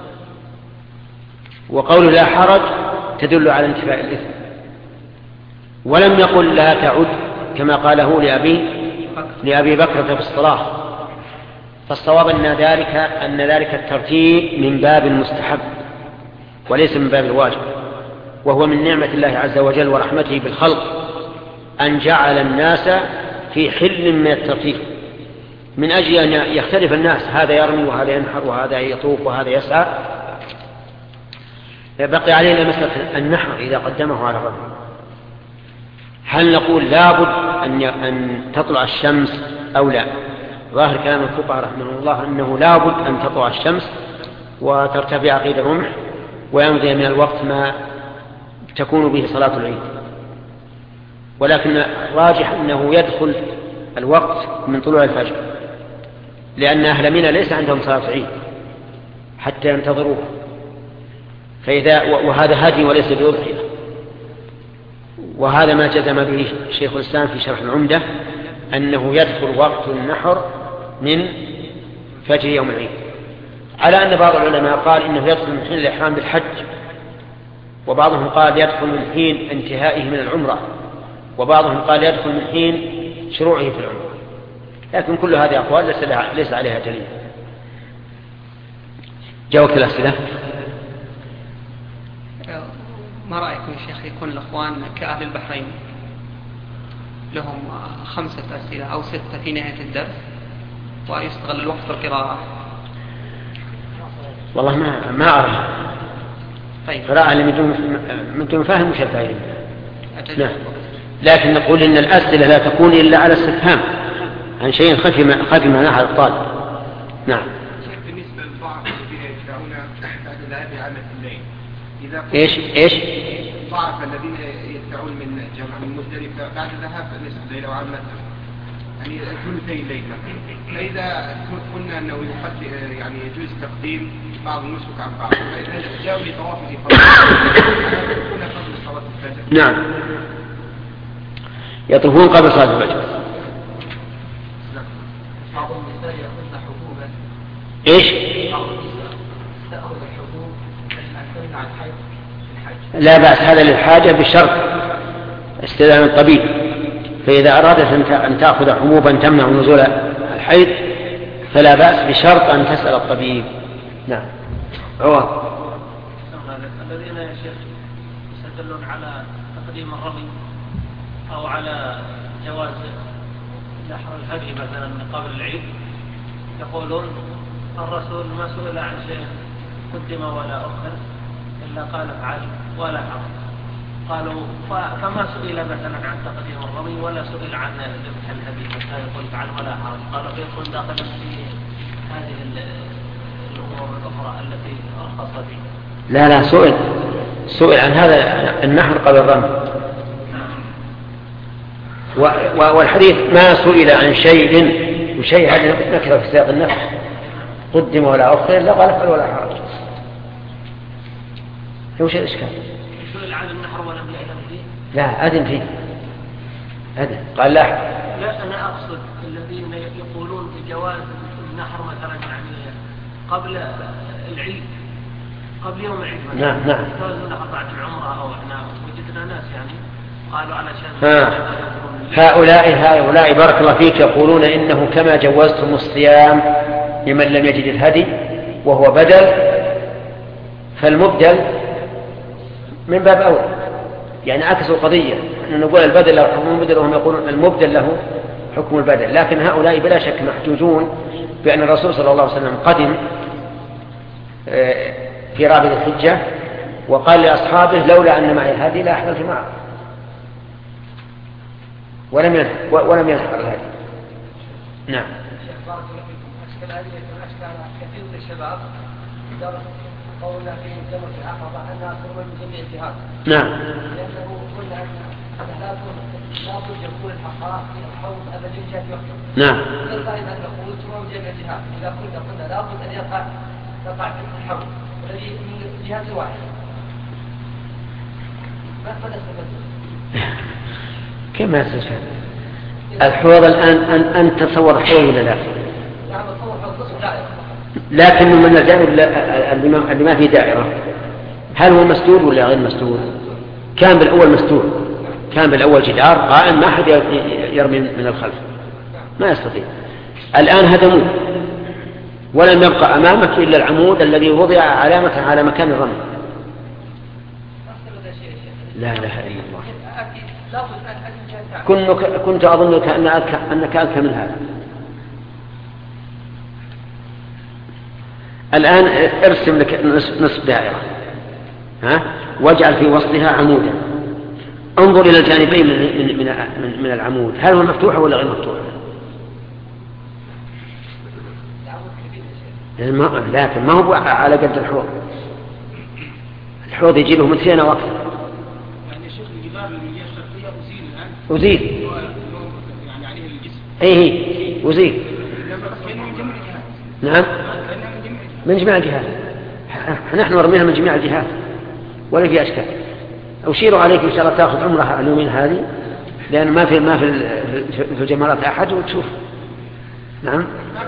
وقول لا حرج تدل على انتفاء الإثم. ولم يقل لا تعد كما قاله لأبي لأبي بكر في الصلاة. فالصواب أن ذلك أن ذلك الترتيب من باب المستحب وليس من باب الواجب، وهو من نعمة الله عز وجل ورحمته بالخلق أن جعل الناس في حل من الترتيب، من أجل أن يختلف الناس، هذا يرمي وهذا ينحر وهذا يطوف وهذا يسعى. بقي علينا مسألة النحر إذا قدمه على الرمي. هل نقول لابد أن أن تطلع الشمس أو لا؟ ظاهر كلام الفقهاء رحمه الله أنه لابد أن تطلع الشمس وترتفع قيد الرمح ويمضي من الوقت ما تكون به صلاة العيد، ولكن راجح أنه يدخل الوقت من طلوع الفجر، لأن أهل منى ليس عندهم صلاة عيد حتى ينتظروه، فإذا وهذا هدي وليس بأضحية. وهذا ما جزم به شيخ الإسلام في شرح العمدة، أنه يدخل وقت النحر من فجر يوم العيد، على أن بعض العلماء قال إنه يدخل من حين الإحرام بالحج، وبعضهم قال يدخل من حين انتهائه من العمرة، وبعضهم قال يدخل من حين شروعه في العمرة. لكن كل هذه أقوال ليس عليها دليل. جاوبت الأسئلة؟ ما رأيكم يا شيخ يكون الأخوان كأهل البحرين لهم خمسة أسئلة أو ستة في نهاية الدرس ويستغل الوقت في القراءة؟ والله ما ما أرى. طيب. قراءة من دون فهم مش الفاهم. نعم. لكن نقول إن الأسئلة لا تكون إلا على استفهام عن شيء خفي خفي معناه على الطالب. نعم. بالنسبة للضعف الذين يدفعون بعد ذهاب عامة الليل. إذا إيش إيش؟ الضعف الذين يدفعون من جمع من مزدلفة بعد ذهاب نصف الليل أو عامة يعني ثلثي الليل مثلا. فإذا قلنا أنه يقدم يعني يجوز تقديم بعض النسك عن بعض. فإذا جاءوا لطواف الإفاضة يكون قبل صلاة الفجر. نعم. يطوفون قبل صلاة الفجر. بعض النساء يأخذن حبوبا. إيش؟ بعض النساء تأخذ الحبوب عن تمنع الحيض في الحج. لا بأس، هذا للحاجة بشرط استئذان الطبيب. فإذا أرادت أن تأخذ حبوبا تمنع نزول الحيض فلا بأس بشرط أن تسأل الطبيب. نعم. عوض. الذين يا شيخ يستدلون على تقديم الرمي أو على جواز نحر الهدي مثلا قبل العيد يقولون الرسول ما سئل عن شيء قدم ولا أخر إلا قال افعل ولا حرج. قالوا فما سئل مثلا عن تقديم الرمي ولا سئل عن ذبح الهدي حتى يقول افعل ولا حرج. قالوا فيكون داخلا في هذه الأمور الأخرى التي رخص فيها. لا لا سئل سئل عن هذا النحر قبل الرمي. والحديث ما سئل عن شيء وشيء هذا نكره في سياق النفس قدم ولا أخر لا قال افعل ولا حرج. وش الإشكال؟ سئل عن النحر ولم يأذن فيه؟ لا أذن فيه أذن قال لا. لا أنا أقصد الذين يقولون بجواز النحر مثلا يعني قبل العيد قبل يوم العيد. نعم نعم. جواز النحر بعد العمرة أو احنا وجدنا ناس يعني قالوا علشان ها. هؤلاء هؤلاء بارك الله فيك يقولون إنه كما جوزتم الصيام لمن لم يجد الهدي وهو بدل فالمبدل من باب أول. يعني عكسوا القضية، نحن نقول البدل له حكم المبدل وهم يقولون المبدل له حكم البدل. لكن هؤلاء بلا شك محجوجون بأن الرسول صلى الله عليه وسلم قدم في رابع الحجة وقال لأصحابه لولا أن معي الهدي لا أحللت معه ولم ينحر ولم ينحر الهدي. نعم. أشكال هذه أشكال كثير من الشباب قولنا في جمع العقبة أنها تكون من جميع الجهات. نعم. لأنه قلنا أن لا بد يكون الحقائق في الحوض أبدا جهة يحكم. نعم. نستطيع أن نقول تكون من جميع الجهات. إذا كنا قلنا لا بد أن يقع يقع في الحوض الذي من جهة واحدة. ما نستفاد؟ كيف ما تستفاد؟ الحوض الآن أن أن تصور حوض ولا لا؟ نعم تصور حوض نصف دائرة. لكن من الجانب اللي ما فيه دائرة هل هو مسدود ولا غير مسدود؟ كان بالأول مسدود، كان بالأول جدار قائم ما أحد يرمي من الخلف ما يستطيع. الآن هدموه ولم يبقى أمامك إلا العمود الذي وضع علامة على مكان الرمي. لا إله إلا الله. كنت أظنك أنك أذكى من هذا. الآن ارسم لك نصف دائرة ها واجعل في وسطها عمودا. انظر إلى الجانبين من, من, من العمود هل هو مفتوح ولا غير مفتوح؟ لكن ما هو على قد الحوض. الحوض يجي له مترين أو أكثر. يعني شيخ الجدار اللي هي الشرقية أزيل الآن. أزيل. يعني عليه الجسم. إيه أزيل. نعم. من جميع الجهات. نحن رمينا من جميع الجهات ولا في أشكال. أشير عليك إن شاء الله تأخذ عمرها اليومين هذه لأن ما في ما في في الجمرات أحد وتشوف. نعم.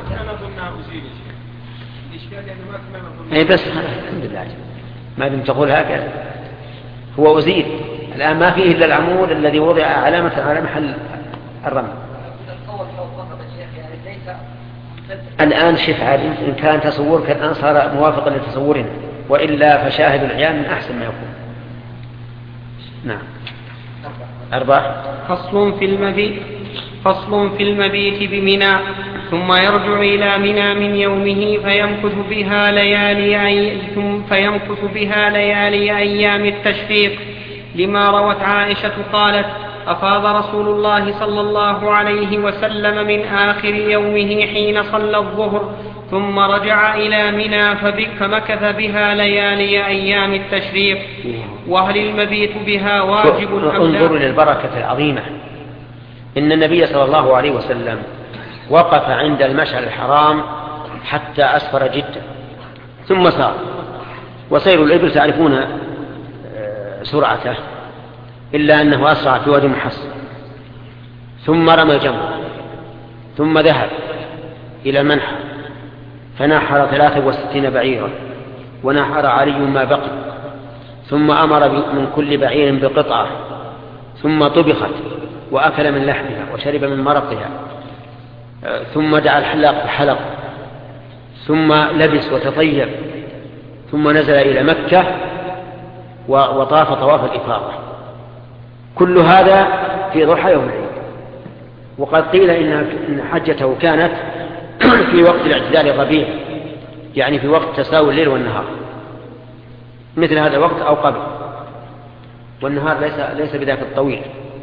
أي بس الحمد لله ما دمت تقول هكذا هو أزيل الآن ما فيه إلا العمود الذي وضع علامة على محل الرمي. الآن شف عاد إن كان تصورك الآن صار موافقا لتصورنا، وإلا فشاهد العيان من أحسن ما يكون. نعم. أربعة. فصل في المبيت فصل في المبيت بمنى، ثم يرجع إلى منى من يومه فيمكث بها ليالي أي... ثم فيمكث بها ليالي أيام التشريق، لما روت عائشة قالت: أفاض رسول الله صلى الله عليه وسلم من آخر يومه حين صلى الظهر، ثم رجع إلى منى فمكث بها ليالي أيام التشريق. وهل المبيت بها واجب أم لا؟ انظروا للبركة العظيمة. إن النبي صلى الله عليه وسلم وقف عند المشعر الحرام حتى أسفر جدا، ثم سار، وسير الإبل تعرفون سرعته، إلا أنه أسرع في وادي محصن. ثم رمى الجمر، ثم ذهب إلى المنحر فنحر ثلاثة وستين بعيرا، ونحر علي ما بقي، ثم أمر من كل بعير بقطعة، ثم طبخت وأكل من لحمها وشرب من مرقها، ثم دعا الحلاق بحلق، ثم لبس وتطيب، ثم نزل إلى مكة وطاف طواف الإفاضة. كل هذا في ضحى يوم العيد. وقد قيل إن حجته كانت في وقت الاعتدال الربيع، يعني في وقت تساوي الليل والنهار، مثل هذا الوقت أو قبل، والنهار ليس, ليس بذاك الطويل.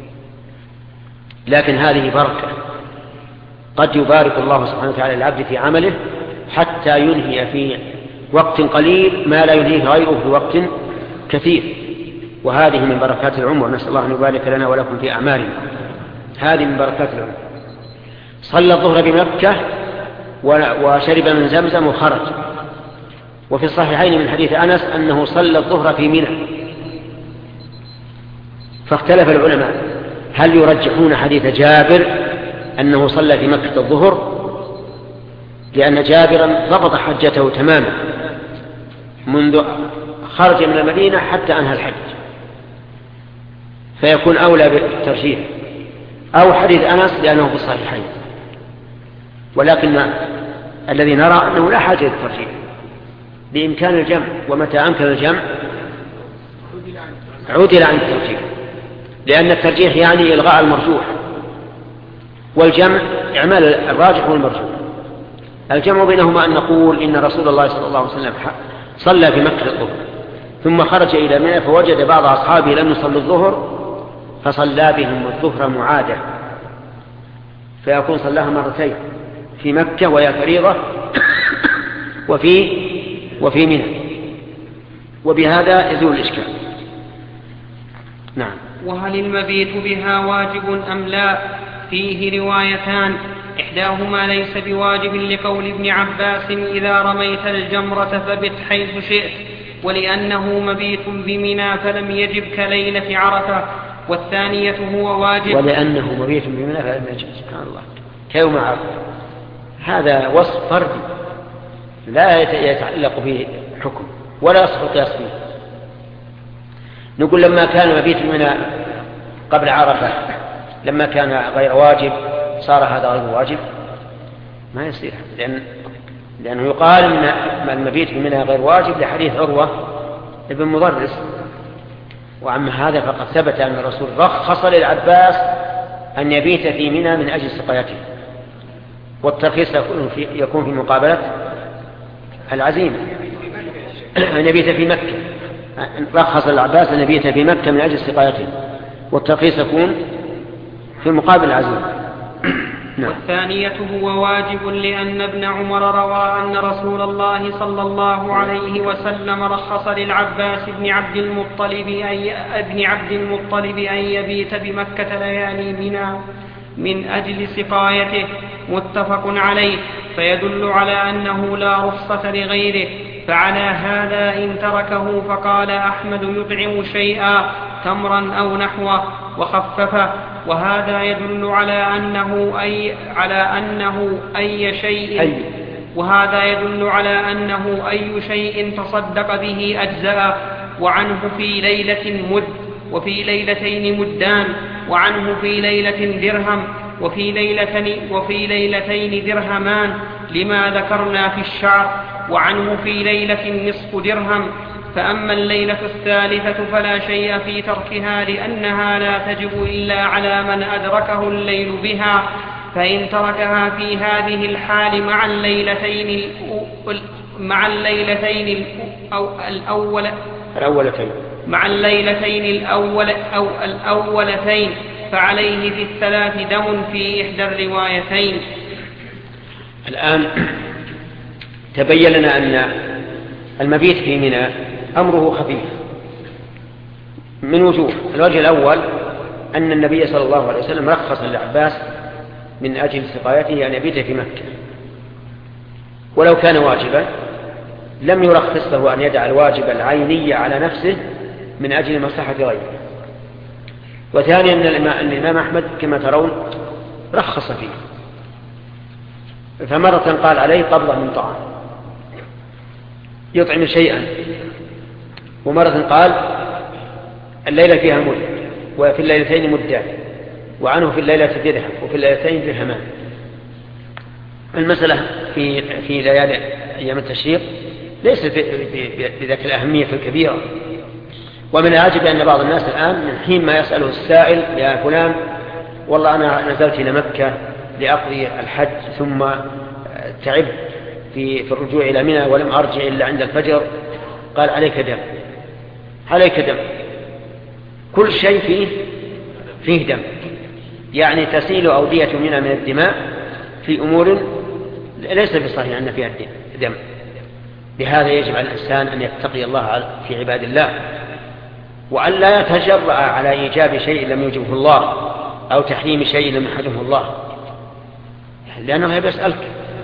لكن هذه بركة، قد يبارك الله سبحانه وتعالى العبد في عمله حتى ينهي في وقت قليل ما لا ينهيه غيره في وقت كثير، وهذه من بركات العمر. نسأل الله أن يبارك لنا ولكم في أعمالنا. هذه من بركات العمر. صلى الظهر بمكة وشرب من زمزم وخرج. وفي الصحيحين من حديث أنس أنه صلى الظهر في منى. فاختلف العلماء هل يرجحون حديث جابر أنه صلى في مكة الظهر، لأن جابرا ضبط حجته تماما منذ خرج من المدينة حتى أنهى الحج، فيكون أولى بالترجيح، أو حديث أنس لأنه في الصحيحين. ولكن الذي نرى أنه لا حاجة للترجيح بإمكان الجمع، ومتى أمكن الجمع عدل عن الترجيح، لأن الترجيح يعني إلغاء المرجوح، والجمع إعمال الراجح والمرجوح. الجمع بينهما أن نقول إن رسول الله صلى الله عليه وسلم صلى في مكة الظهر، ثم خرج إلى منى فوجد بعض أصحابه لم يصلوا الظهر فصلى بهم الظهر معادة، فيكون صلاها مرتين في مكة وهي فريضة وفي وفي منى، وبهذا يزول الإشكال. نعم. وهل المبيت بها واجب أم لا؟ فيه روايتان، إحداهما ليس بواجب لقول ابن عباس: إذا رميت الجمرة فبت حيث شئت، ولأنه مبيت بمنى فلم يجب كليلة عرفة. والثانية هو واجب ولأنه مبيت بمنى فلم يجب. سبحان الله، كيوم عرفة. هذا وصف فردي لا يتعلق به حكم ولا يصح القياس فيه. نقول لما كان مبيت بمنى قبل عرفة لما كان غير واجب صار هذا غير واجب؟ ما يصير، لأن لأنه يقال إن المبيت بمنى غير واجب لحديث عروة ابن مضرس. وعما هذا فقد ثبت أن الرسول رخص للعباس أن يبيت في منى من أجل سقايته، والترخيص يكون في, يكون في مقابلة العزيمة. أن يبيت في مكة، رخص العباس أن يبيت في مكة من أجل سقايته، والترخيص يكون في مقابل العزيمة. نعم. والثانية هو واجب لأن ابن عمر روى أن رسول الله صلى الله عليه وسلم رخص للعباس بن عبد المطلب أن ابن عبد المطلب أن يبيت بمكة ليالي منى من أجل سقايته، متفق عليه، فيدل على أنه لا رخصة لغيره. فعلى هذا إن تركه فقال أحمد يطعم شيئا تمرا أو نحوه وخففه، وهذا يدل على أنه أي على أنه أي شيء أي وهذا يدل على أنه أي شيء تصدق به أجزاء. وعنه في ليلة مد، وفي ليلتين مدان، وعنه في ليلة درهم، وفي ليلتين وفي ليلتين درهمان، لما ذكرنا في الشعر، وعنه في ليلة نصف درهم. فأما الليلة الثالثة فلا شيء في تركها، لأنها لا تجب إلا على من أدركه الليل بها، فإن تركها في هذه الحال مع الليلتين مع الليلتين أو الأول الأولتين مع الليلتين الأول أو الأولتين فعليه في الثلاث دم في إحدى الروايتين. الآن تبين لنا أن المبيت في منى أمره خفيف من وجوه. الوجه الأول أن النبي صلى الله عليه وسلم رخص للعباس من أجل سقايته أن يبيت في مكة، ولو كان واجبا لم يرخص له أن يدع الواجب العيني على نفسه من أجل مصلحة غيره. وثانيا أن الإمام أحمد كما ترون رخص فيه، فمرة قال عليه قبضة من طعام يطعم شيئا، ومرة قال الليلة فيها مد، وفي الليلتين مدان، وعنه في الليلة درهم وفي الليلتين درهمان. المسألة في في ليالي أيام التشريق ليست بذاك الأهمية الكبيرة. ومن العجب أن بعض الناس الآن من حين ما يسأله السائل يا فلان والله أنا نزلت إلى مكة لأقضي الحج ثم تعبت في في الرجوع إلى منى ولم أرجع إلا عند الفجر، قال عليك دم، عليك دم. كل شيء فيه فيه دم، يعني تسيل أودية منى من الدماء في أمور ليس بصحيح أن فيها دم. بهذا يجب على الإنسان أن يتقي الله في عباد الله، وأن لا يتجرأ على إيجاب شيء لم يوجبه الله أو تحريم شيء لم يحرمه الله، لأنه يسألك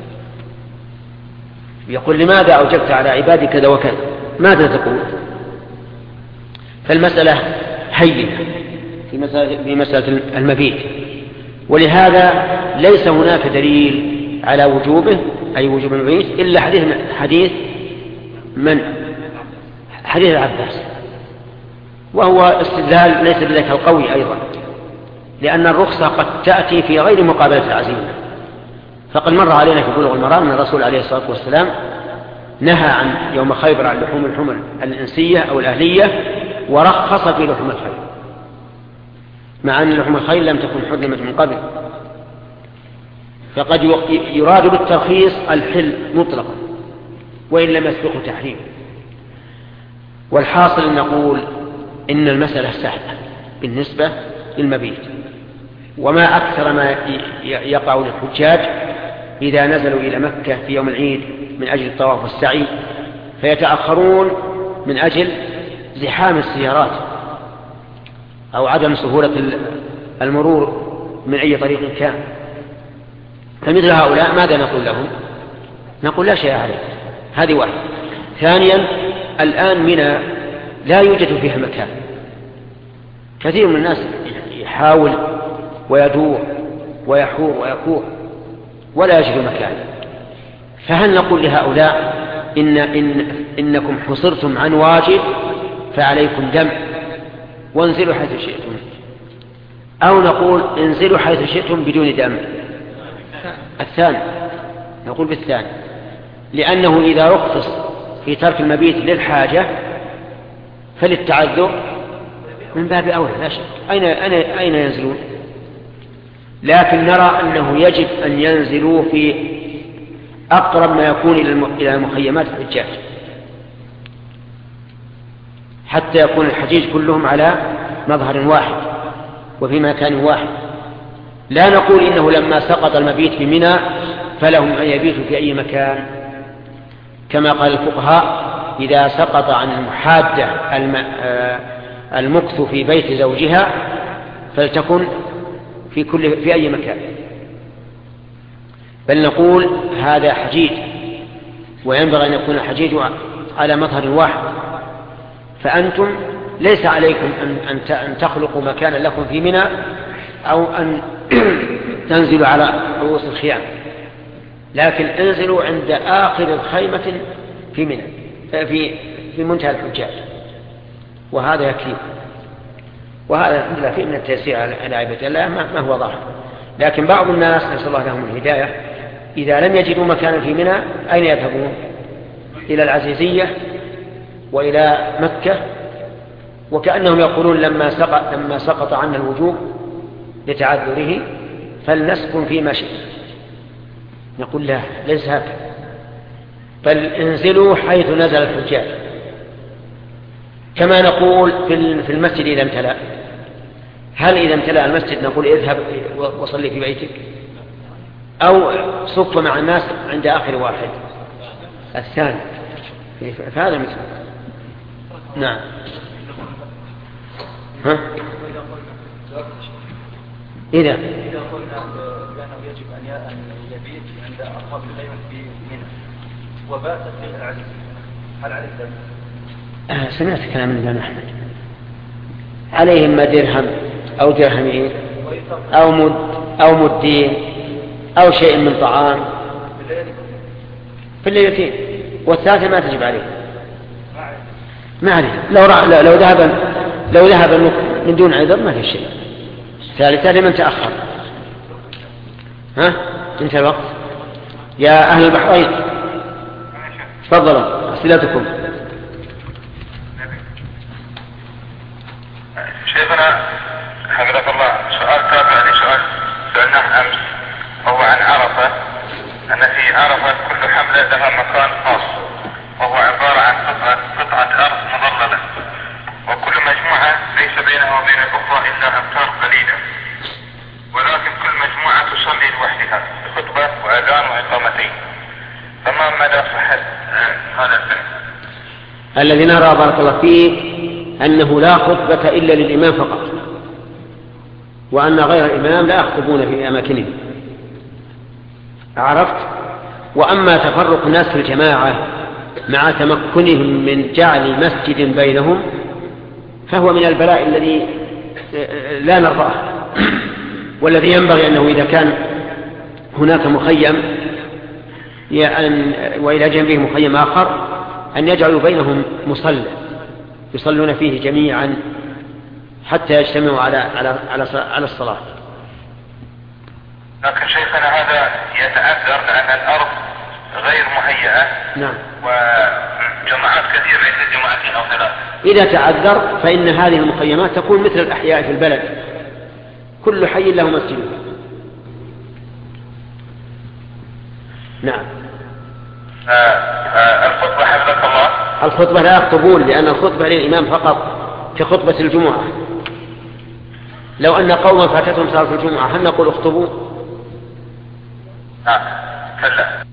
يقول لماذا أوجبت على عبادي كذا وكذا، ماذا تقول؟ فالمسألة هينة في مسألة, في مسألة المبيت، ولهذا ليس هناك دليل على وجوبه أي وجوب المبيت إلا حديث حديث من حديث العباس، وهو استدلال ليس بذلك القوي أيضا، لأن الرخصة قد تأتي في غير مقابلة العزيمة. فقد مر علينا في بلوغ المرام أن الرسول عليه الصلاة والسلام نهى عن يوم خيبر عن لحوم الحمر الإنسية أو الأهلية، ورخص في لحوم الخيل، مع أن لحوم الخيل لم تكن حرمت من قبل. فقد يراد بالترخيص الحل مطلقا وإن لم يسبقه تحريم. والحاصل أن نقول إن المسألة سهلة بالنسبة للمبيت، وما أكثر ما يقع للحجاج إذا نزلوا إلى مكة في يوم العيد من أجل الطواف والسعي فيتأخرون من أجل زحام السيارات أو عدم سهولة المرور من أي طريق كان. فمثل هؤلاء ماذا نقول لهم؟ نقول لا شيء عليه، هذه واحدة. ثانيا الآن منى لا يوجد فيها مكان، كثير من الناس يحاول ويدور ويحور ويكوه ولا يجد مكان. فهل نقول لهؤلاء إن إن إنكم حصرتم عن واجب فعليكم دم وانزلوا حيث شئتم، أو نقول انزلوا حيث شئتم بدون دم؟ الثاني، نقول بالثاني، لأنه إذا رخص في ترك المبيت للحاجة فللتعذر من باب أولى لا شك. أين, أين, أين ينزلون؟ لكن نرى أنه يجب أن ينزلوا في أقرب ما يكون إلى مخيمات الحجاج حتى يكون الحجيج كلهم على مظهر واحد وفي مكان واحد. لا نقول إنه لما سقط المبيت في منى فلهم أن يبيتوا في أي مكان، كما قال الفقهاء إذا سقط عن المحادة المكث في بيت زوجها فلتكن في كل في أي مكان، بل نقول هذا حجيج وينبغي أن يكون الحجيج على مظهر واحد. فأنتم ليس عليكم أن أن تخلقوا مكانا لكم في منى أو أن تنزلوا على رؤوس الخيام، لكن انزلوا عند آخر الخيمة في منى في في منتهى الحجاج، وهذا يكفي. وهذا لا فيه من التيسير على عباد الله ما هو ظاهر. لكن بعض الناس نسأل الله لهم الهداية إذا لم يجدوا مكانا في منى أين يذهبون؟ إلى العزيزية وإلى مكة، وكأنهم يقولون لما سقط, لما سقط عنا الوجوب لتعذره فلنسكن فيما شئنا. نقول لا، ليس هكذا، بل انزلوا حيث نزل الحجاج، كما نقول في المسجد إذا امتلأ. هل إذا امتلأ المسجد نقول اذهب وصلي في بيتك، أو صف مع الناس عند آخر واحد الثاني؟ فهذا مثل. نعم. ها؟ إذا إذا قلنا بأنه يجب أن يبيت عند أصحاب الخيمة في منى وبات في العزيز، هل عليه ذلك؟ آه سمعت كلام الإمام أحمد عليهم ما درهم أو درهمين أو مد أو مدين أو شيء من طعام في الليلتين، والثالثة ما تجب عليه. ما عليه، لو لو ذهب لو ذهب من دون عذر ما في شيء. ثالثة لمن تأخر. ها انتهى الوقت. يا أهل البحرين تفضلوا أسئلتكم. شيخنا حفظك الله، سؤال تابع لسؤال سألناه أمس، وهو عن عرفة، أن في عرفة كل حملة لها مكان خاص، وهو عبارة عن قطعة, قطعة أرض مظللة، وكل مجموعة ليس بينها وبين الأخرى إلا أمتار قليلة، ولكن كل مجموعة تصلي لوحدها بخطبة وأذان وإقامتين، فما مدى صحة هذا الفعل؟ الذي نرى بارك الله فيه أنه لا خطبة إلا للإمام فقط، وأن غير الإمام لا يخطبون في أماكنهم. عرفت؟ وأما تفرق الناس في الجماعة مع تمكنهم من جعل مسجد بينهم فهو من البلاء الذي لا نرضاه، والذي ينبغي أنه إذا كان هناك مخيم وإلى جنبه مخيم آخر أن يجعلوا بينهم مصلى يصلون فيه جميعا حتى يجتمعوا على على على على الصلاة. لكن شيخنا هذا يتعذر لأن الأرض غير مهيئة. نعم. وجماعات كثيرة ليست جماعتين أو ثلاثة. إذا تعذر فإن هذه المخيمات تكون مثل الأحياء في البلد، كل حي له مسجد. نعم. آه آه الخطبة حفظك الله. الخطبة لا يخطبون، لأن الخطبة للإمام فقط في خطبة الجمعة. لو أن قوما فاتتهم صلاة الجمعة هل نقول اخطبوا؟ نعم. كلا.